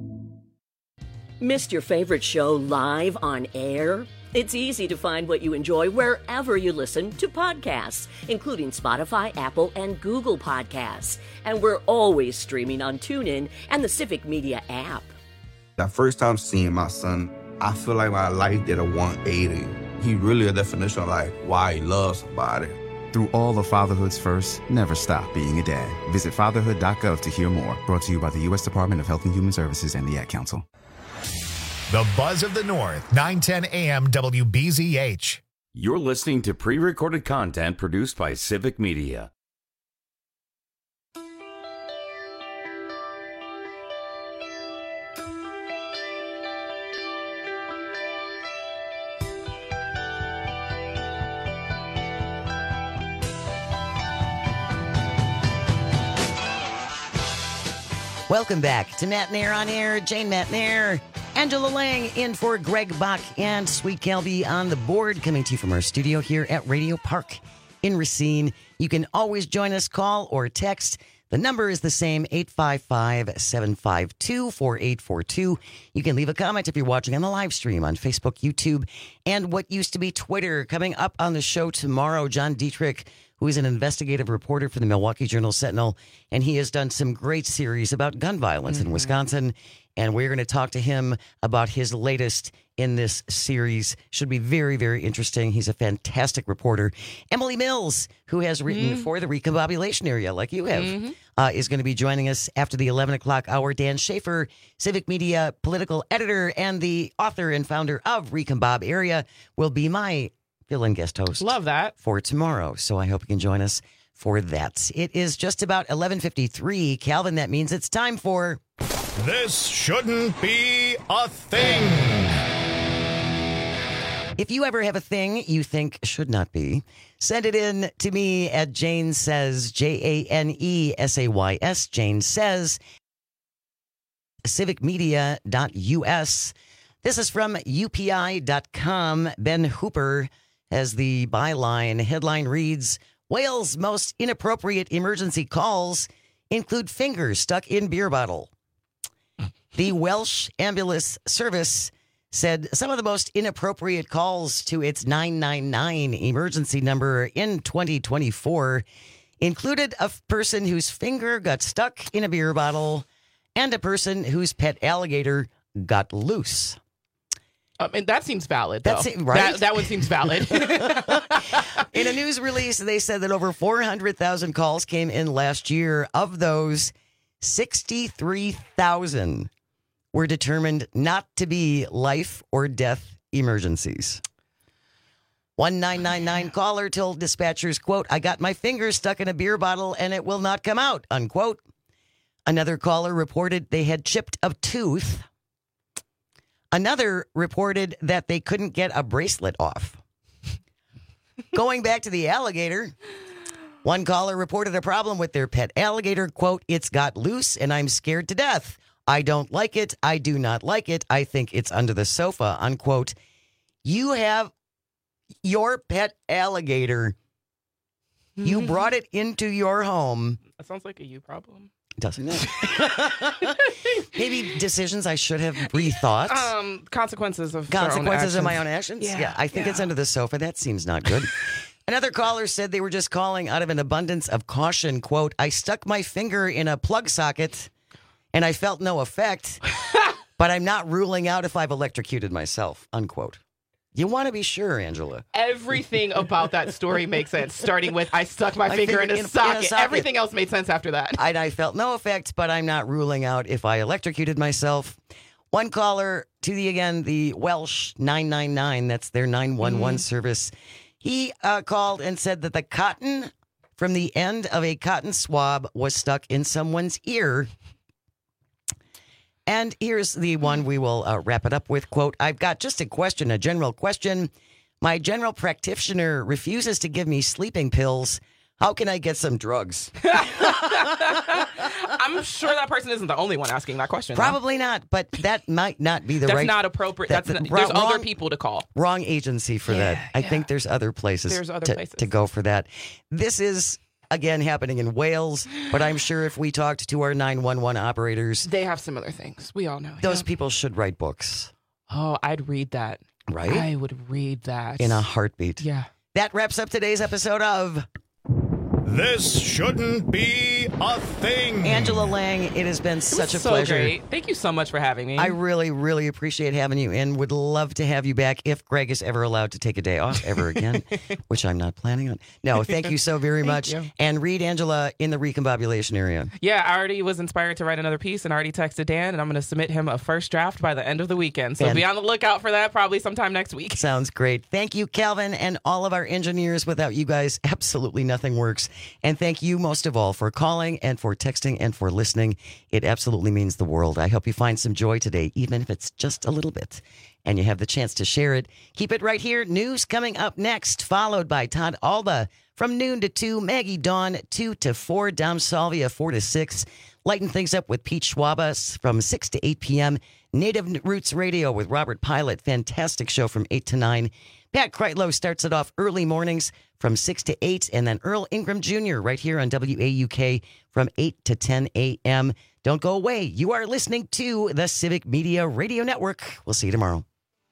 Missed your favorite show live on air? It's easy to find what you enjoy wherever you listen to podcasts, including Spotify, Apple, and Google Podcasts. And we're always streaming on TuneIn and the Civic Media app. The first time seeing my son, I feel like my life did a 180. He really a definition of like why he loves somebody. Through all of fatherhood's first, never stop being a dad. Visit fatherhood.gov to hear more. Brought to you by the U.S. Department of Health and Human Services and the Ad Council. The Buzz of the North, 910 AM WBZH. You're listening to pre-recorded content produced by Civic Media. Welcome back to Matt Nair on Air. Jane Matt Nair, Angela Lang in for Greg Bach, and Sweet Calby on the board, coming to you from our studio here at Radio Park in Racine. You can always join us, call or text. The number is the same, 855-752-4842. You can leave a comment if you're watching on the live stream on Facebook, YouTube, and what used to be Twitter. Coming up on the show tomorrow, John Dietrich, who is an investigative reporter for the Milwaukee Journal-Sentinel, and he has done some great series about gun violence in Wisconsin, and we're going to talk to him about his latest in this series. Should be very, very interesting. He's a fantastic reporter. Emily Mills, who has written for the recombobulation area, like you have, is going to be joining us after the 11 o'clock hour. Dan Schaefer, Civic Media political editor and the author and founder of Recombob Area, will be my fill-in guest host. Love that. For tomorrow. So I hope you can join us for that. It is just about 11:53. Calvin, that means it's time for... This shouldn't be a thing. If you ever have a thing you think should not be, send it in to me at Jane Says, JANESAYS, Jane Says, civicmedia.us. This is from UPI.com. Ben Hooper has the byline. Headline reads, Wales' most inappropriate emergency calls include fingers stuck in beer bottle. The Welsh Ambulance Service said some of the most inappropriate calls to its 999 emergency number in 2024 included a person whose finger got stuck in a beer bottle and a person whose pet alligator got loose. And that seems valid, though. Right? That one seems valid. In a news release, they said that over 400,000 calls came in last year. Of those, 63,000 were determined not to be life or death emergencies. One 999 caller told dispatchers, quote, I got my finger stuck in a beer bottle and it will not come out, unquote. Another caller reported they had chipped a tooth. Another reported that they couldn't get a bracelet off. Going back to the alligator, One caller reported a problem with their pet alligator. Quote, "It's got loose and I'm scared to death. I don't like it. I do not like it. I think it's under the sofa." Unquote. You have your pet alligator. You brought it into your home. That sounds like a you problem. Doesn't it? Maybe decisions I should have rethought. Consequences of my own actions? Yeah, I think it's under the sofa. That seems not good. Another caller said they were just calling out of an abundance of caution. Quote, "I stuck my finger in a plug socket and I felt no effect, but I'm not ruling out if I've electrocuted myself." Unquote. You want to be sure, Angela. Everything about that story makes sense, starting with I stuck my finger in a socket. Everything else made sense after that. I felt no effect, but I'm not ruling out if I electrocuted myself. One caller to the Welsh 999, that's their 911 service. He called and said that the cotton from the end of a cotton swab was stuck in someone's ear. And here's the one we will wrap it up with. Quote, "I've got just a general question. My general practitioner refuses to give me sleeping pills. How can I get some drugs?" I'm sure that person isn't the only one asking that question. Probably not, but that might not be the right... That's not appropriate. There's other people to call. Wrong agency for that. I think there's other places to go for that. This is... again, happening in Wales, but I'm sure if we talked to our 911 operators... They have similar things. We all know. Those people should write books. Oh, I'd read that. Right? I would read that. In a heartbeat. Yeah. That wraps up today's episode of... This Shouldn't Be a Thing. Angela Lang, it has been such a pleasure. Great. Thank you so much for having me. I really, really appreciate having you and would love to have you back if Greg is ever allowed to take a day off ever again, which I'm not planning on. No, thank you so very much. You. And read Angela in the recombobulation area. Yeah, I already was inspired to write another piece and I already texted Dan, and I'm going to submit him a first draft by the end of the weekend. So be on the lookout for that probably sometime next week. Sounds great. Thank you, Calvin, and all of our engineers. Without you guys, absolutely nothing works. And thank you most of all for calling and for texting and for listening. It absolutely means the world. I hope you find some joy today, even if it's just a little bit, and you have the chance to share it. Keep it right here. News coming up next, followed by Todd Alba from noon to 2, Maggie Dawn 2 to 4, Dom Salvia 4 to 6. Lighten things up with Pete Schwaba from 6 to 8 p.m. Native Roots Radio with Robert Pilot. Fantastic show from 8 to 9. Pat Kreitlow starts it off early mornings from 6 to 8, and then Earl Ingram Jr. right here on WAUK from 8 to 10 a.m. Don't go away. You are listening to the Civic Media Radio Network. We'll see you tomorrow.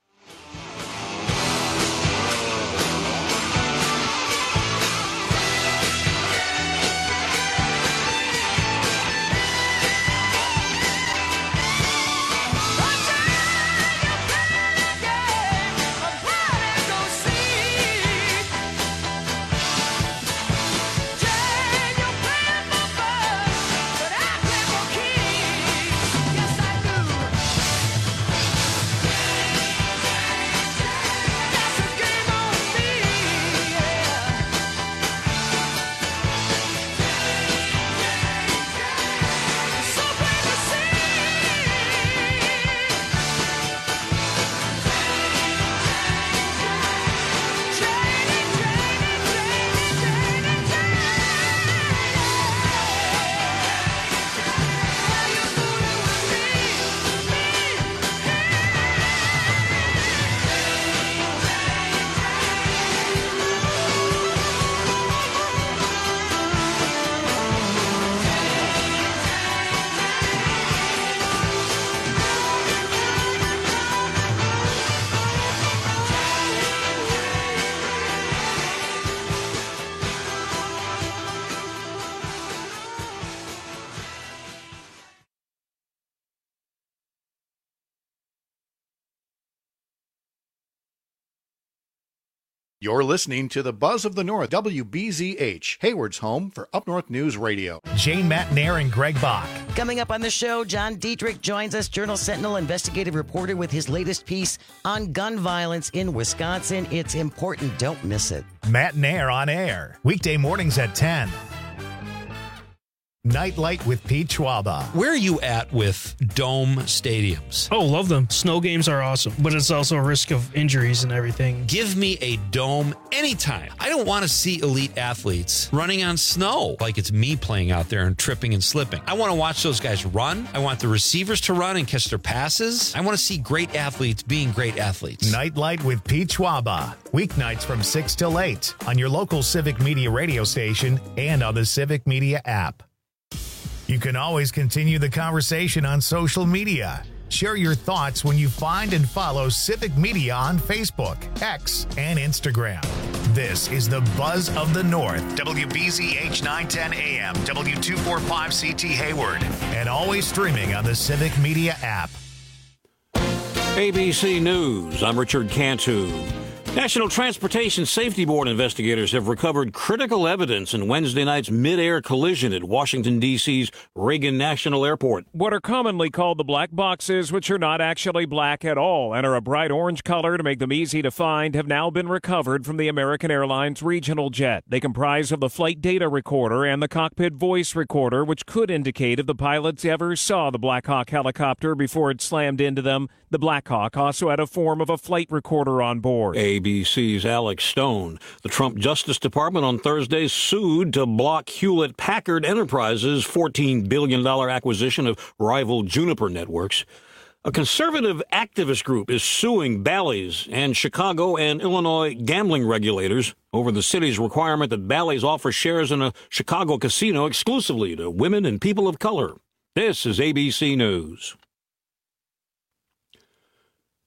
You're listening to the Buzz of the North, WBZH, Hayward's home for Up North News Radio. Jane Matt Nair and Greg Bach. Coming up on the show, John Dietrich joins us, Journal Sentinel investigative reporter, with his latest piece on gun violence in Wisconsin. It's important. Don't miss it. Matt Nair on air, weekday mornings at 10. Nightlight with Pete Schwaba. Where are you at with dome stadiums? Oh, love them. Snow games are awesome, but it's also a risk of injuries and everything. Give me a dome anytime. I don't want to see elite athletes running on snow like it's me playing out there and tripping and slipping. I want to watch those guys run. I want the receivers to run and catch their passes. I want to see great athletes being great athletes. Nightlight with Pete Schwaba. Weeknights from 6 till 8 on your local Civic Media radio station and on the Civic Media app. You can always continue the conversation on social media. Share your thoughts when you find and follow Civic Media on Facebook, X, and Instagram. This is the Buzz of the North, WBZH 910 AM, W245 CT Hayward, and always streaming on the Civic Media app. ABC News, I'm Richard Cantu. National Transportation Safety Board investigators have recovered critical evidence in Wednesday night's mid-air collision at Washington, D.C.'s Reagan National Airport. What are commonly called the black boxes, which are not actually black at all and are a bright orange color to make them easy to find, have now been recovered from the American Airlines regional jet. They comprise of the flight data recorder and the cockpit voice recorder, which could indicate if the pilots ever saw the Black Hawk helicopter before it slammed into them. The Black Hawk also had a form of a flight recorder on board. ABC's Alex Stone. The Trump Justice Department on Thursday sued to block Hewlett-Packard Enterprises' $14 billion acquisition of rival Juniper Networks. A conservative activist group is suing Bally's and Chicago and Illinois gambling regulators over the city's requirement that Bally's offer shares in a Chicago casino exclusively to women and people of color. This is ABC News.